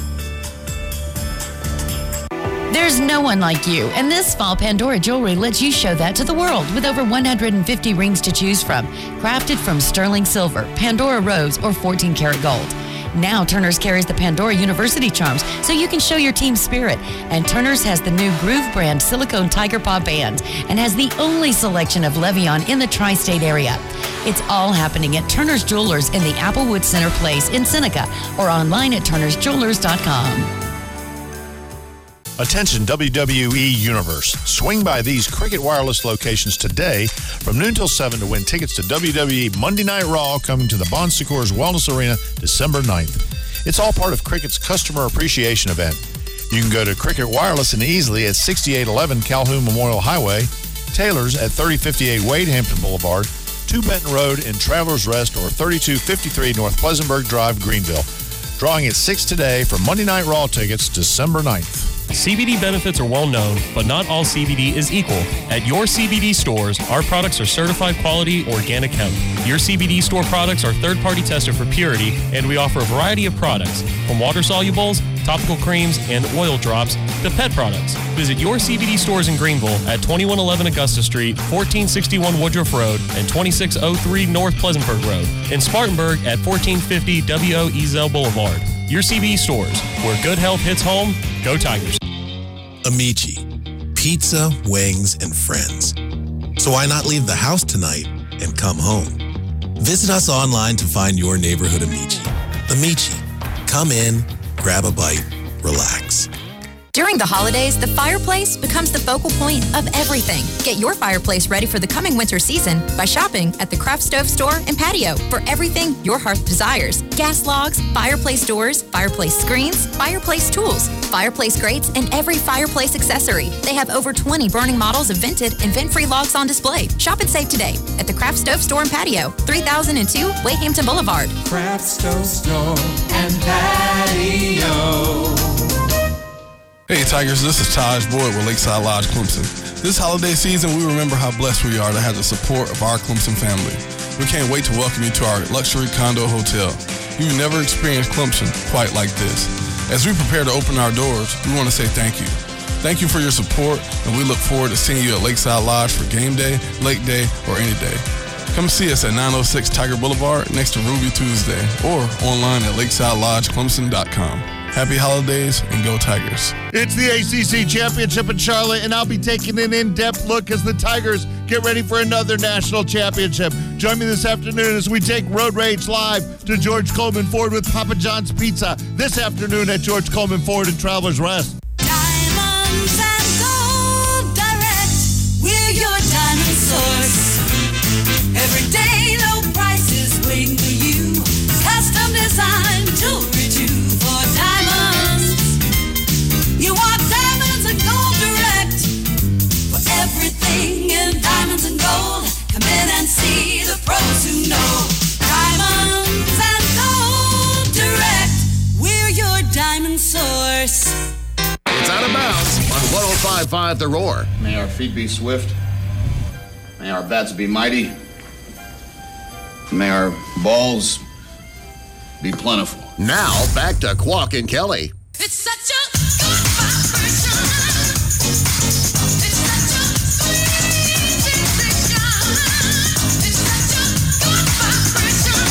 S20: There's no one like you, and this fall Pandora Jewelry lets you show that to the world with over 150 rings to choose from, crafted from sterling silver, Pandora rose, or 14-karat gold. Now Turner's carries the Pandora University charms so you can show your team's spirit. And Turner's has the new Groove brand silicone tiger paw band and has the only selection of Levion in the tri-state area. It's all happening at Turner's Jewelers in the Applewood Center Place in Seneca or online at turnersjewelers.com.
S8: Attention WWE Universe. Swing by these Cricket Wireless locations today from noon till 7 to win tickets to WWE Monday Night Raw coming to the Bon Secours Wellness Arena December 9th. It's all part of Cricket's customer appreciation event. You can go to Cricket Wireless and easily at 6811 Calhoun Memorial Highway, Taylor's at 3058 Wade Hampton Boulevard, 2 Benton Road in Travelers Rest, or 3253 North Pleasantburg Drive, Greenville. Drawing at 6 today for Monday Night Raw tickets December 9th.
S11: CBD benefits are well known, but not all CBD is equal. At your CBD stores, our products are certified quality organic hemp. Your CBD store products are third-party tested for purity, and we offer a variety of products, from water solubles, topical creams, and oil drops to pet products. Visit your CBD stores in Greenville at 2111 Augusta Street, 1461 Woodruff Road, and 2603 North Pleasantburg Road. In Spartanburg at 1450 W.O. Ezel Boulevard. Your CBD stores, where good health hits home. Go Tigers.
S21: Amici, pizza, wings, and friends. So why not leave the house tonight and come home? Visit us online to find your neighborhood Amici. Amici, come in, grab a bite, relax.
S22: During the holidays, the fireplace becomes the focal point of everything. Get your fireplace ready for the coming winter season by shopping at the Craft Stove Store and Patio for everything your hearth desires. Gas logs, fireplace doors, fireplace screens, fireplace tools, fireplace grates, and every fireplace accessory. They have over 20 burning models of vented and vent-free logs on display. Shop and save today at the Craft Stove Store and Patio, 3002 Wayhampton Boulevard.
S18: Craft Stove Store and Patio.
S23: Hey Tigers, this is Taj Boyd with Lakeside Lodge Clemson. This holiday season, we remember how blessed we are to have the support of our Clemson family. We can't wait to welcome you to our luxury condo hotel. You've never experienced Clemson quite like this. As we prepare to open our doors, we want to say thank you. Thank you for your support, and we look forward to seeing you at Lakeside Lodge for game day, lake day, or any day. Come see us at 906 Tiger Boulevard next to Ruby Tuesday, or online at lakesidelodgeclemson.com. Happy holidays and go Tigers.
S8: It's the ACC Championship in Charlotte, and I'll be taking an in-depth look as the Tigers get ready for another national championship. Join me this afternoon as we take Road Rage live to George Coleman Ford with Papa John's Pizza this afternoon at George Coleman Ford in Travelers Rest.
S18: Diamonds and gold direct. We're your diamond source. Every day low prices waiting for you. Custom design jewelry too. For diamonds, you want diamonds and gold direct. For everything in diamonds and gold, come in and see the pros who know. Diamonds and gold direct. We're your diamond source.
S2: It's Out of Bounds on 105.5 The Roar.
S24: May our feet be swift. May our bats be mighty. May our balls be plentiful.
S2: Now, back to Quack and Kelly.
S18: It's such a good vibration. It's such a sweet sensation. It's such a good vibration.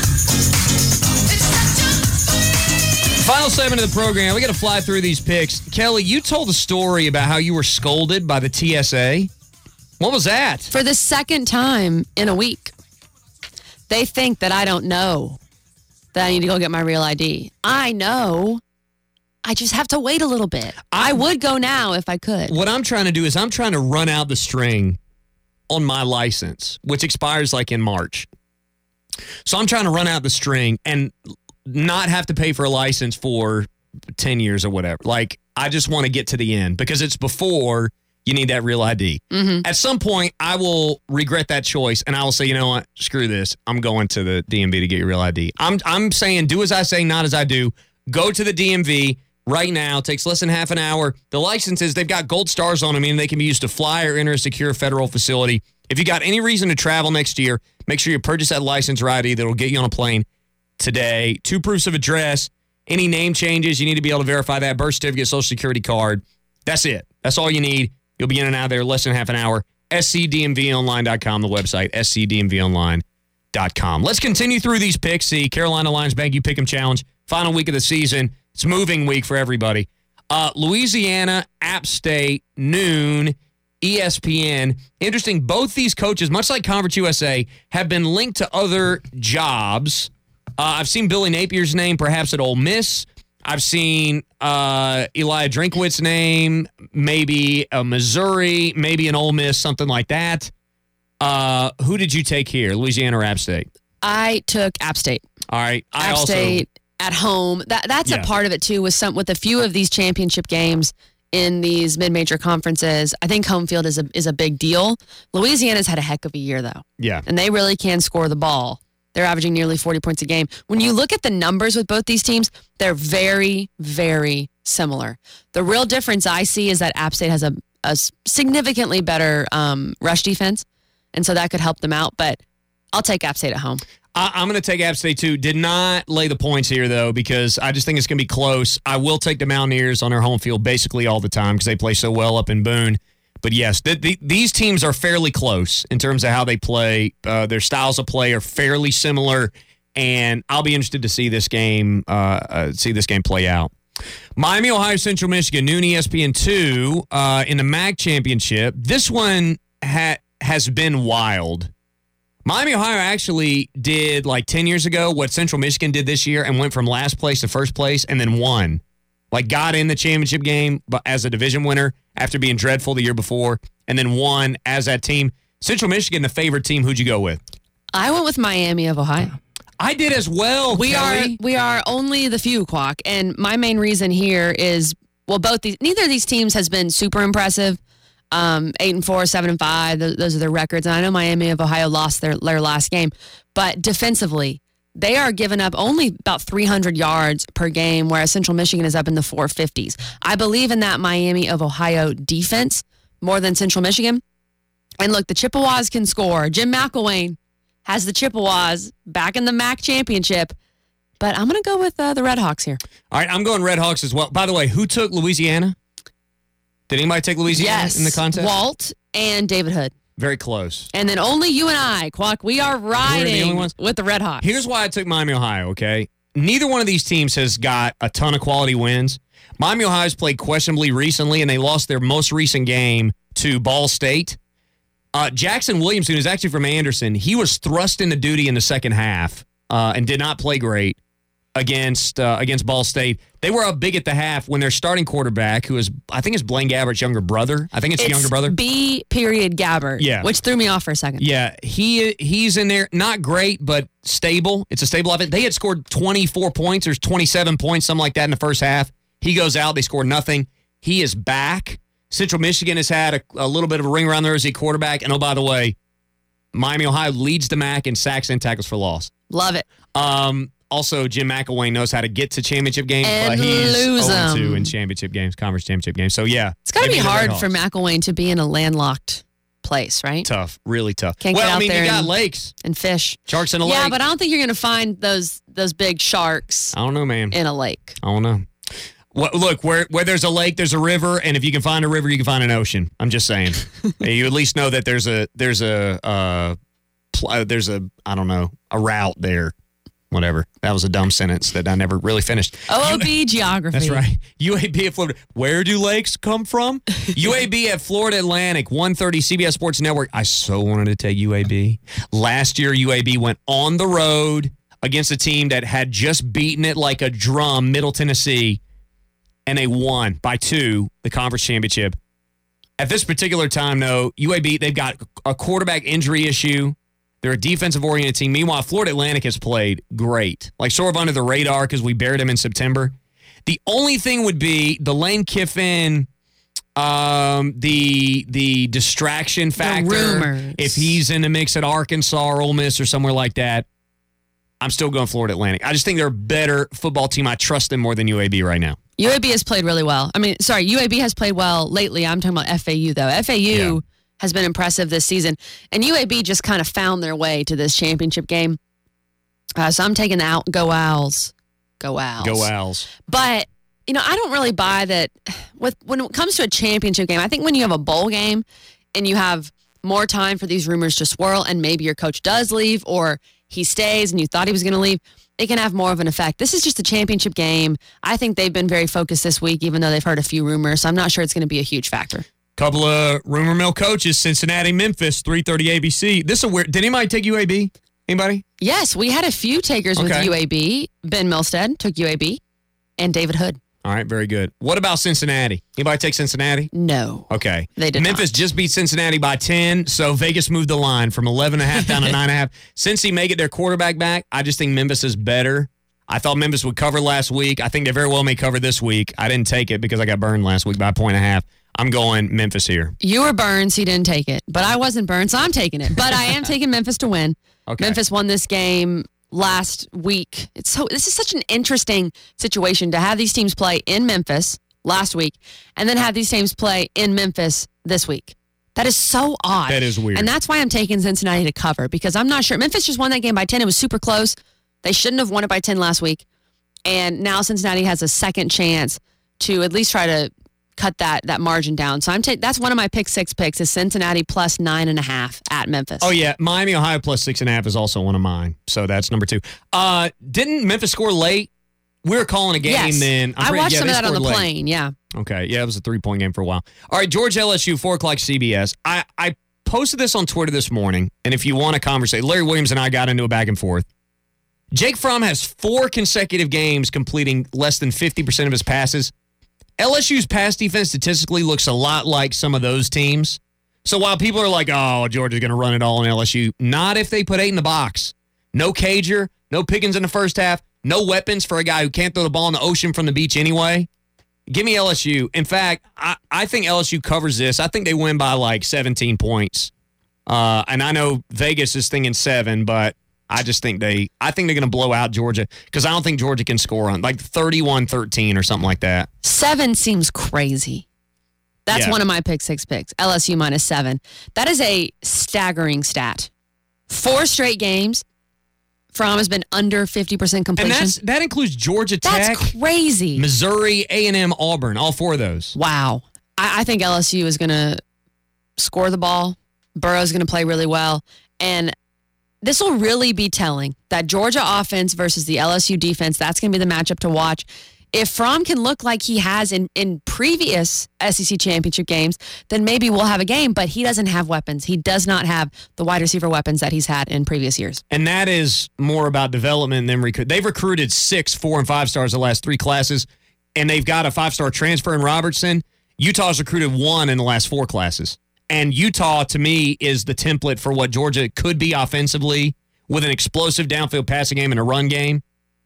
S18: It's such a sweet.
S6: Final segment of the program. We got to fly through these picks. Kelly, you told a story about how you were scolded by the TSA. What was that?
S5: For the second time in a week. They think that I don't know that I need to go get my real ID. I know. I just have to wait a little bit. I would go now if I could.
S6: What I'm trying to do is I'm trying to run out the string on my license, which expires like in March. So I'm trying to run out the string and not have to pay for a license for 10 years or whatever. Like, I just want to get to the end because it's before you need that real ID.
S5: Mm-hmm.
S6: At some point, I will regret that choice, and I will say, you know what? Screw this. I'm going to the DMV to get your real ID. I'm saying do as I say, not as I do. Go to the DMV right now. It takes less than half an hour. The licenses, they've got gold stars on them, meaning they can be used to fly or enter a secure federal facility. If you got any reason to travel next year, make sure you purchase that license or ID that will get you on a plane today. 2 proofs of address. Any name changes, you need to be able to verify that. Birth certificate, social security card. That's it. That's all you need. You'll be in and out of there less than half an hour. scdmvonline.com, the website, scdmvonline.com. Let's continue through these picks. The Carolina Lions Bank You Pick'em Challenge, final week of the season. It's moving week for everybody. Louisiana, App State, noon, ESPN. Interesting, both these coaches, much like Conference USA, have been linked to other jobs. I've seen Billy Napier's name perhaps at Ole Miss. I've seen Eli Drinkwitz's name, maybe a Missouri, maybe an Ole Miss, something like that. Who did you take here, Louisiana or App State?
S5: I took App State.
S6: All right.
S5: App State at home. That's a part of it, too, with a few of these championship games in these mid-major conferences. I think home field is a big deal. Louisiana's had a heck of a year, though.
S6: Yeah.
S5: And they really can score the ball. They're averaging nearly 40 points a game. When you look at the numbers with both these teams, they're very, very similar. The real difference I see is that App State has a significantly better rush defense, and so that could help them out. But I'll take App State at home.
S6: I'm going to take App State, too. Did not lay the points here, though, because I just think it's going to be close. I will take the Mountaineers on their home field basically all the time because they play so well up in Boone. But, yes, these teams are fairly close in terms of how they play. Their styles of play are fairly similar, and I'll be interested to see this game play out. Miami, Ohio, Central Michigan, noon ESPN2 in the MAC championship. This one has been wild. Miami, Ohio actually did like 10 years ago what Central Michigan did this year and went from last place to first place and then won. Like got in the championship game as a division winner after being dreadful the year before and then won as that team. Central Michigan, the favorite team. Who'd you go with?
S5: I went with Miami of Ohio.
S6: I did as well.
S5: We are only the few, Quack. And my main reason here is, neither of these teams has been super impressive. 8-4, 7-5. Those are their records. And I know Miami of Ohio lost their last game, but defensively, they are giving up only about 300 yards per game, whereas Central Michigan is up in the 450s. I believe in that Miami of Ohio defense more than Central Michigan. And look, the Chippewas can score. Jim McElwain has the Chippewas back in the MAC championship. But I'm going to go with the Red Hawks here.
S6: All right, I'm going Red Hawks as well. By the way, who took Louisiana? Did anybody take Louisiana in the contest?
S5: Walt and David Hood.
S6: Very close.
S5: And then only you and I, Quack, we are riding with the Red Hawks.
S6: Here's why I took Miami, Ohio, okay? Neither one of these teams has got a ton of quality wins. Miami, Ohio's played questionably recently, and they lost their most recent game to Ball State. Jackson Williamson, who's actually from Anderson, he was thrust into duty in the second half and did not play great against Ball State. They were up big at the half when their starting quarterback, who is, I think it's Blaine Gabbert's younger brother. I think it's the younger brother.
S5: B. Gabbert.
S6: Yeah.
S5: Which threw me off for a second.
S6: Yeah. He's in there. Not great, but stable. It's a stable offense. They had scored 24 points or 27 points, something like that in the first half. He goes out. They score nothing. He is back. Central Michigan has had a little bit of a ring around there as a quarterback. And, oh, by the way, Miami, Ohio leads the MAC in sacks and tackles for loss.
S5: Love it.
S6: Also, Jim McElwain knows how to get to championship games,
S5: and
S6: but he's
S5: lose
S6: 0-2 in championship games, conference championship games. So, yeah.
S5: It's got to be hard for McElwain to be in a landlocked place, right?
S6: Tough. Really tough.
S5: Can't get out
S6: you
S5: there
S6: got lakes.
S5: And fish.
S6: Sharks in a lake.
S5: Yeah, but I don't think you're going to find those big sharks.
S6: I don't know, man.
S5: In a lake.
S6: I don't know. Well, look, where there's a lake, there's a river, and if you can find a river, you can find an ocean. I'm just saying. You at least know that there's I don't know, a route there. Whatever. That was a dumb sentence that I never really finished.
S5: OOB geography.
S6: That's right. UAB at Florida. Where do lakes come from? UAB at Florida Atlantic, 1:30 CBS Sports Network. I so wanted to take UAB. Last year, UAB went on the road against a team that had just beaten it like a drum, Middle Tennessee, and they won by 2 the conference championship. At this particular time, though, UAB, they've got a quarterback injury issue. They're a defensive-oriented team. Meanwhile, Florida Atlantic has played great, like sort of under the radar because we buried them in September. The only thing would be the Lane Kiffin, the distraction factor.
S5: The rumors.
S6: If he's in the mix at Arkansas or Ole Miss or somewhere like that, I'm still going Florida Atlantic. I just think they're a better football team. I trust them more than UAB right now.
S5: UAB has played really well. UAB has played well lately. I'm talking about FAU, though. FAU has been impressive this season. And UAB just kind of found their way to this championship game. So I'm taking the Go Owls. Go Owls.
S6: Go Owls.
S5: But, I don't really buy that when it comes to a championship game. I think when you have a bowl game and you have more time for these rumors to swirl and maybe your coach does leave or he stays and you thought he was going to leave, it can have more of an effect. This is just a championship game. I think they've been very focused this week, even though they've heard a few rumors. So I'm not sure it's going to be a huge factor.
S6: Couple of rumor mill coaches, Cincinnati, Memphis, 3:30 ABC. This is weird. Did anybody take UAB? Anybody?
S5: Yes, we had a few takers with UAB. Ben Milstead took UAB. and David Hood.
S6: All right, very good. What about Cincinnati? Anybody take Cincinnati?
S5: No.
S6: Okay.
S5: They did
S6: Memphis just beat Cincinnati by 10, so Vegas moved the line from 11.5 down to 9.5. Cincy may get their quarterback back. I just think Memphis is better. I thought Memphis would cover last week. I think they very well may cover this week. I didn't take it because I got burned last week by 1.5. I'm going Memphis here.
S5: You were burned, so you didn't take it. But I wasn't burned, so I'm taking it. But I am taking Memphis to win.
S6: Okay.
S5: Memphis won this game last week. This is such an interesting situation to have these teams play in Memphis last week and then have these teams play in Memphis this week. That is so odd.
S6: That is weird.
S5: And that's why I'm taking Cincinnati to cover, because I'm not sure. Memphis just won that game by 10. It was super close. They shouldn't have won it by 10 last week. And now Cincinnati has a second chance to at least try to cut that margin down. So that's one of my pick 6 picks is Cincinnati plus 9.5 at Memphis.
S6: Oh, yeah. Miami, Ohio plus 6.5 is also one of mine. So that's number 2. Didn't Memphis score late? We were calling a game then.
S5: I watched some of that on the plane, yeah.
S6: Okay. Yeah, it was a 3-point game for a while. All right, Georgia LSU, 4 o'clock CBS. I posted this on Twitter this morning, and if you want to conversate, Larry Williams and I got into a back and forth. Jake Fromm has 4 consecutive games completing less than 50% of his passes. LSU's pass defense statistically looks a lot like some of those teams. So while people are like, oh, Georgia's going to run it all on LSU, not if they put 8 in the box. No Cager, no Pickens in the first half, no weapons for a guy who can't throw the ball in the ocean from the beach anyway. Give me LSU. In fact, I think LSU covers this. I think they win by like 17 points. And I know Vegas is thinking 7, but I think they're going to blow out Georgia because I don't think Georgia can score on like 31-13 or something like that.
S5: 7 seems crazy. That's one of my pick 6 picks. LSU minus 7. That is a staggering stat. 4 straight games. Fromm has been under 50% completion.
S6: And that includes Georgia Tech.
S5: That's crazy.
S6: Missouri, A&M, Auburn. All 4 of those.
S5: Wow. I think LSU is going to score the ball. Burrow's going to play really well. And this will really be telling. That Georgia offense versus the LSU defense, that's going to be the matchup to watch. If Fromm can look like he has in previous SEC championship games, then maybe we'll have a game, but he doesn't have weapons. He does not have the wide receiver weapons that he's had in previous years.
S6: And that is more about development than recruit. They've recruited 6 4 and 5 stars the last 3 classes, and they've got a 5-star transfer in Robertson. Utah's recruited 1 in the last 4 classes. And Utah, to me, is the template for what Georgia could be offensively with an explosive downfield passing game and a run game.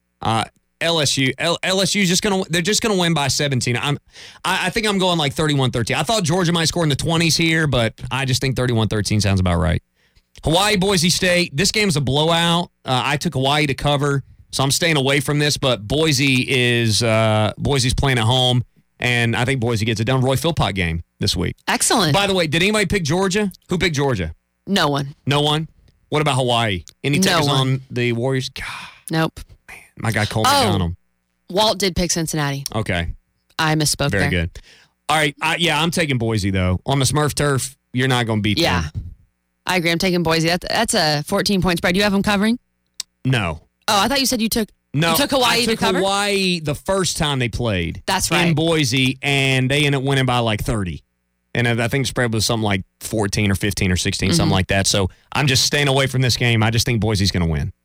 S6: LSU they're just gonna win by 17. I think I'm going like 31-13. I thought Georgia might score in the 20s here, but I just think 31-13 sounds about right. Hawaii, Boise State. This game's a blowout. I took Hawaii to cover, so I'm staying away from this. But Boise's playing at home, and I think Boise gets it done. Roy Philpott game this week.
S5: Excellent.
S6: By the way, did anybody pick Georgia? Who picked Georgia?
S5: No one.
S6: No one. What about Hawaii? Any takers on the Warriors? God.
S5: Nope.
S6: My guy Cole McDonald.
S5: Walt did pick Cincinnati.
S6: Okay.
S5: I misspoke
S6: Very
S5: there.
S6: good. All right. I'm taking Boise, though. On the Smurf turf, you're not going to beat them.
S5: I agree. I'm taking Boise. That's a 14-point spread. You have them covering?
S6: No.
S5: Oh, I thought you said you took
S6: No,
S5: you took Hawaii
S6: I took
S5: to cover?
S6: Hawaii the first time they played.
S5: That's right.
S6: In Boise, and they ended up winning by like 30. And I think the spread was something like 14 or 15 or 16, something like that. So I'm just staying away from this game. I just think Boise's going to win.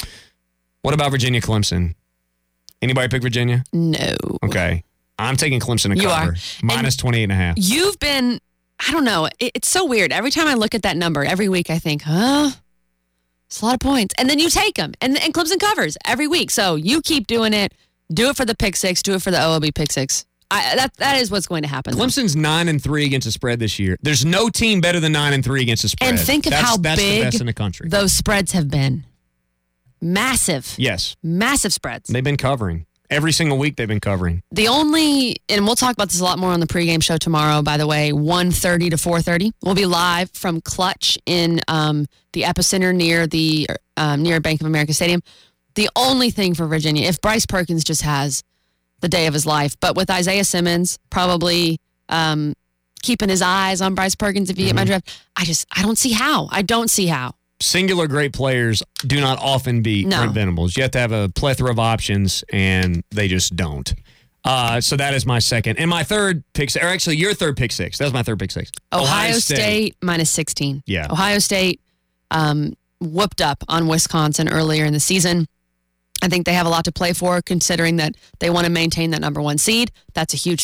S6: What about Virginia Clemson? Anybody pick Virginia?
S5: No.
S6: Okay. I'm taking Clemson to
S5: You
S6: cover.
S5: are.
S6: Minus 28.5.
S5: You've been, I don't know, it's so weird. Every time I look at that number, every week I think, it's a lot of points. And then you take them. And Clemson covers every week. So you keep doing it. Do it for the pick 6. Do it for the OLB pick 6. That is what's going to happen.
S6: Clemson's 9-3 against the spread this year. There's no team better than 9-3 against the spread.
S5: And think of how
S6: that's
S5: big
S6: the best in the country.
S5: Those spreads have been. Massive.
S6: Yes.
S5: Massive spreads.
S6: They've been covering. Every single week they've been covering.
S5: The only, and we'll talk about this a lot more on the pregame show tomorrow, by the way, 1:30 to 4:30. We'll be live from Clutch in the epicenter near Bank of America Stadium. The only thing for Virginia, if Bryce Perkins just has the day of his life, but with Isaiah Simmons probably keeping his eyes on Bryce Perkins if he get my draft, I don't see how. I don't see how.
S6: Singular great players do not often beat Brent Venables. You have to have a plethora of options, and they just don't. So that is my second. And my third pick, or actually your third pick 6. That was my third pick 6.
S5: Ohio State minus 16.
S6: Yeah.
S5: Ohio State whooped up on Wisconsin earlier in the season. I think they have a lot to play for, considering that they want to maintain that number one seed. That's a huge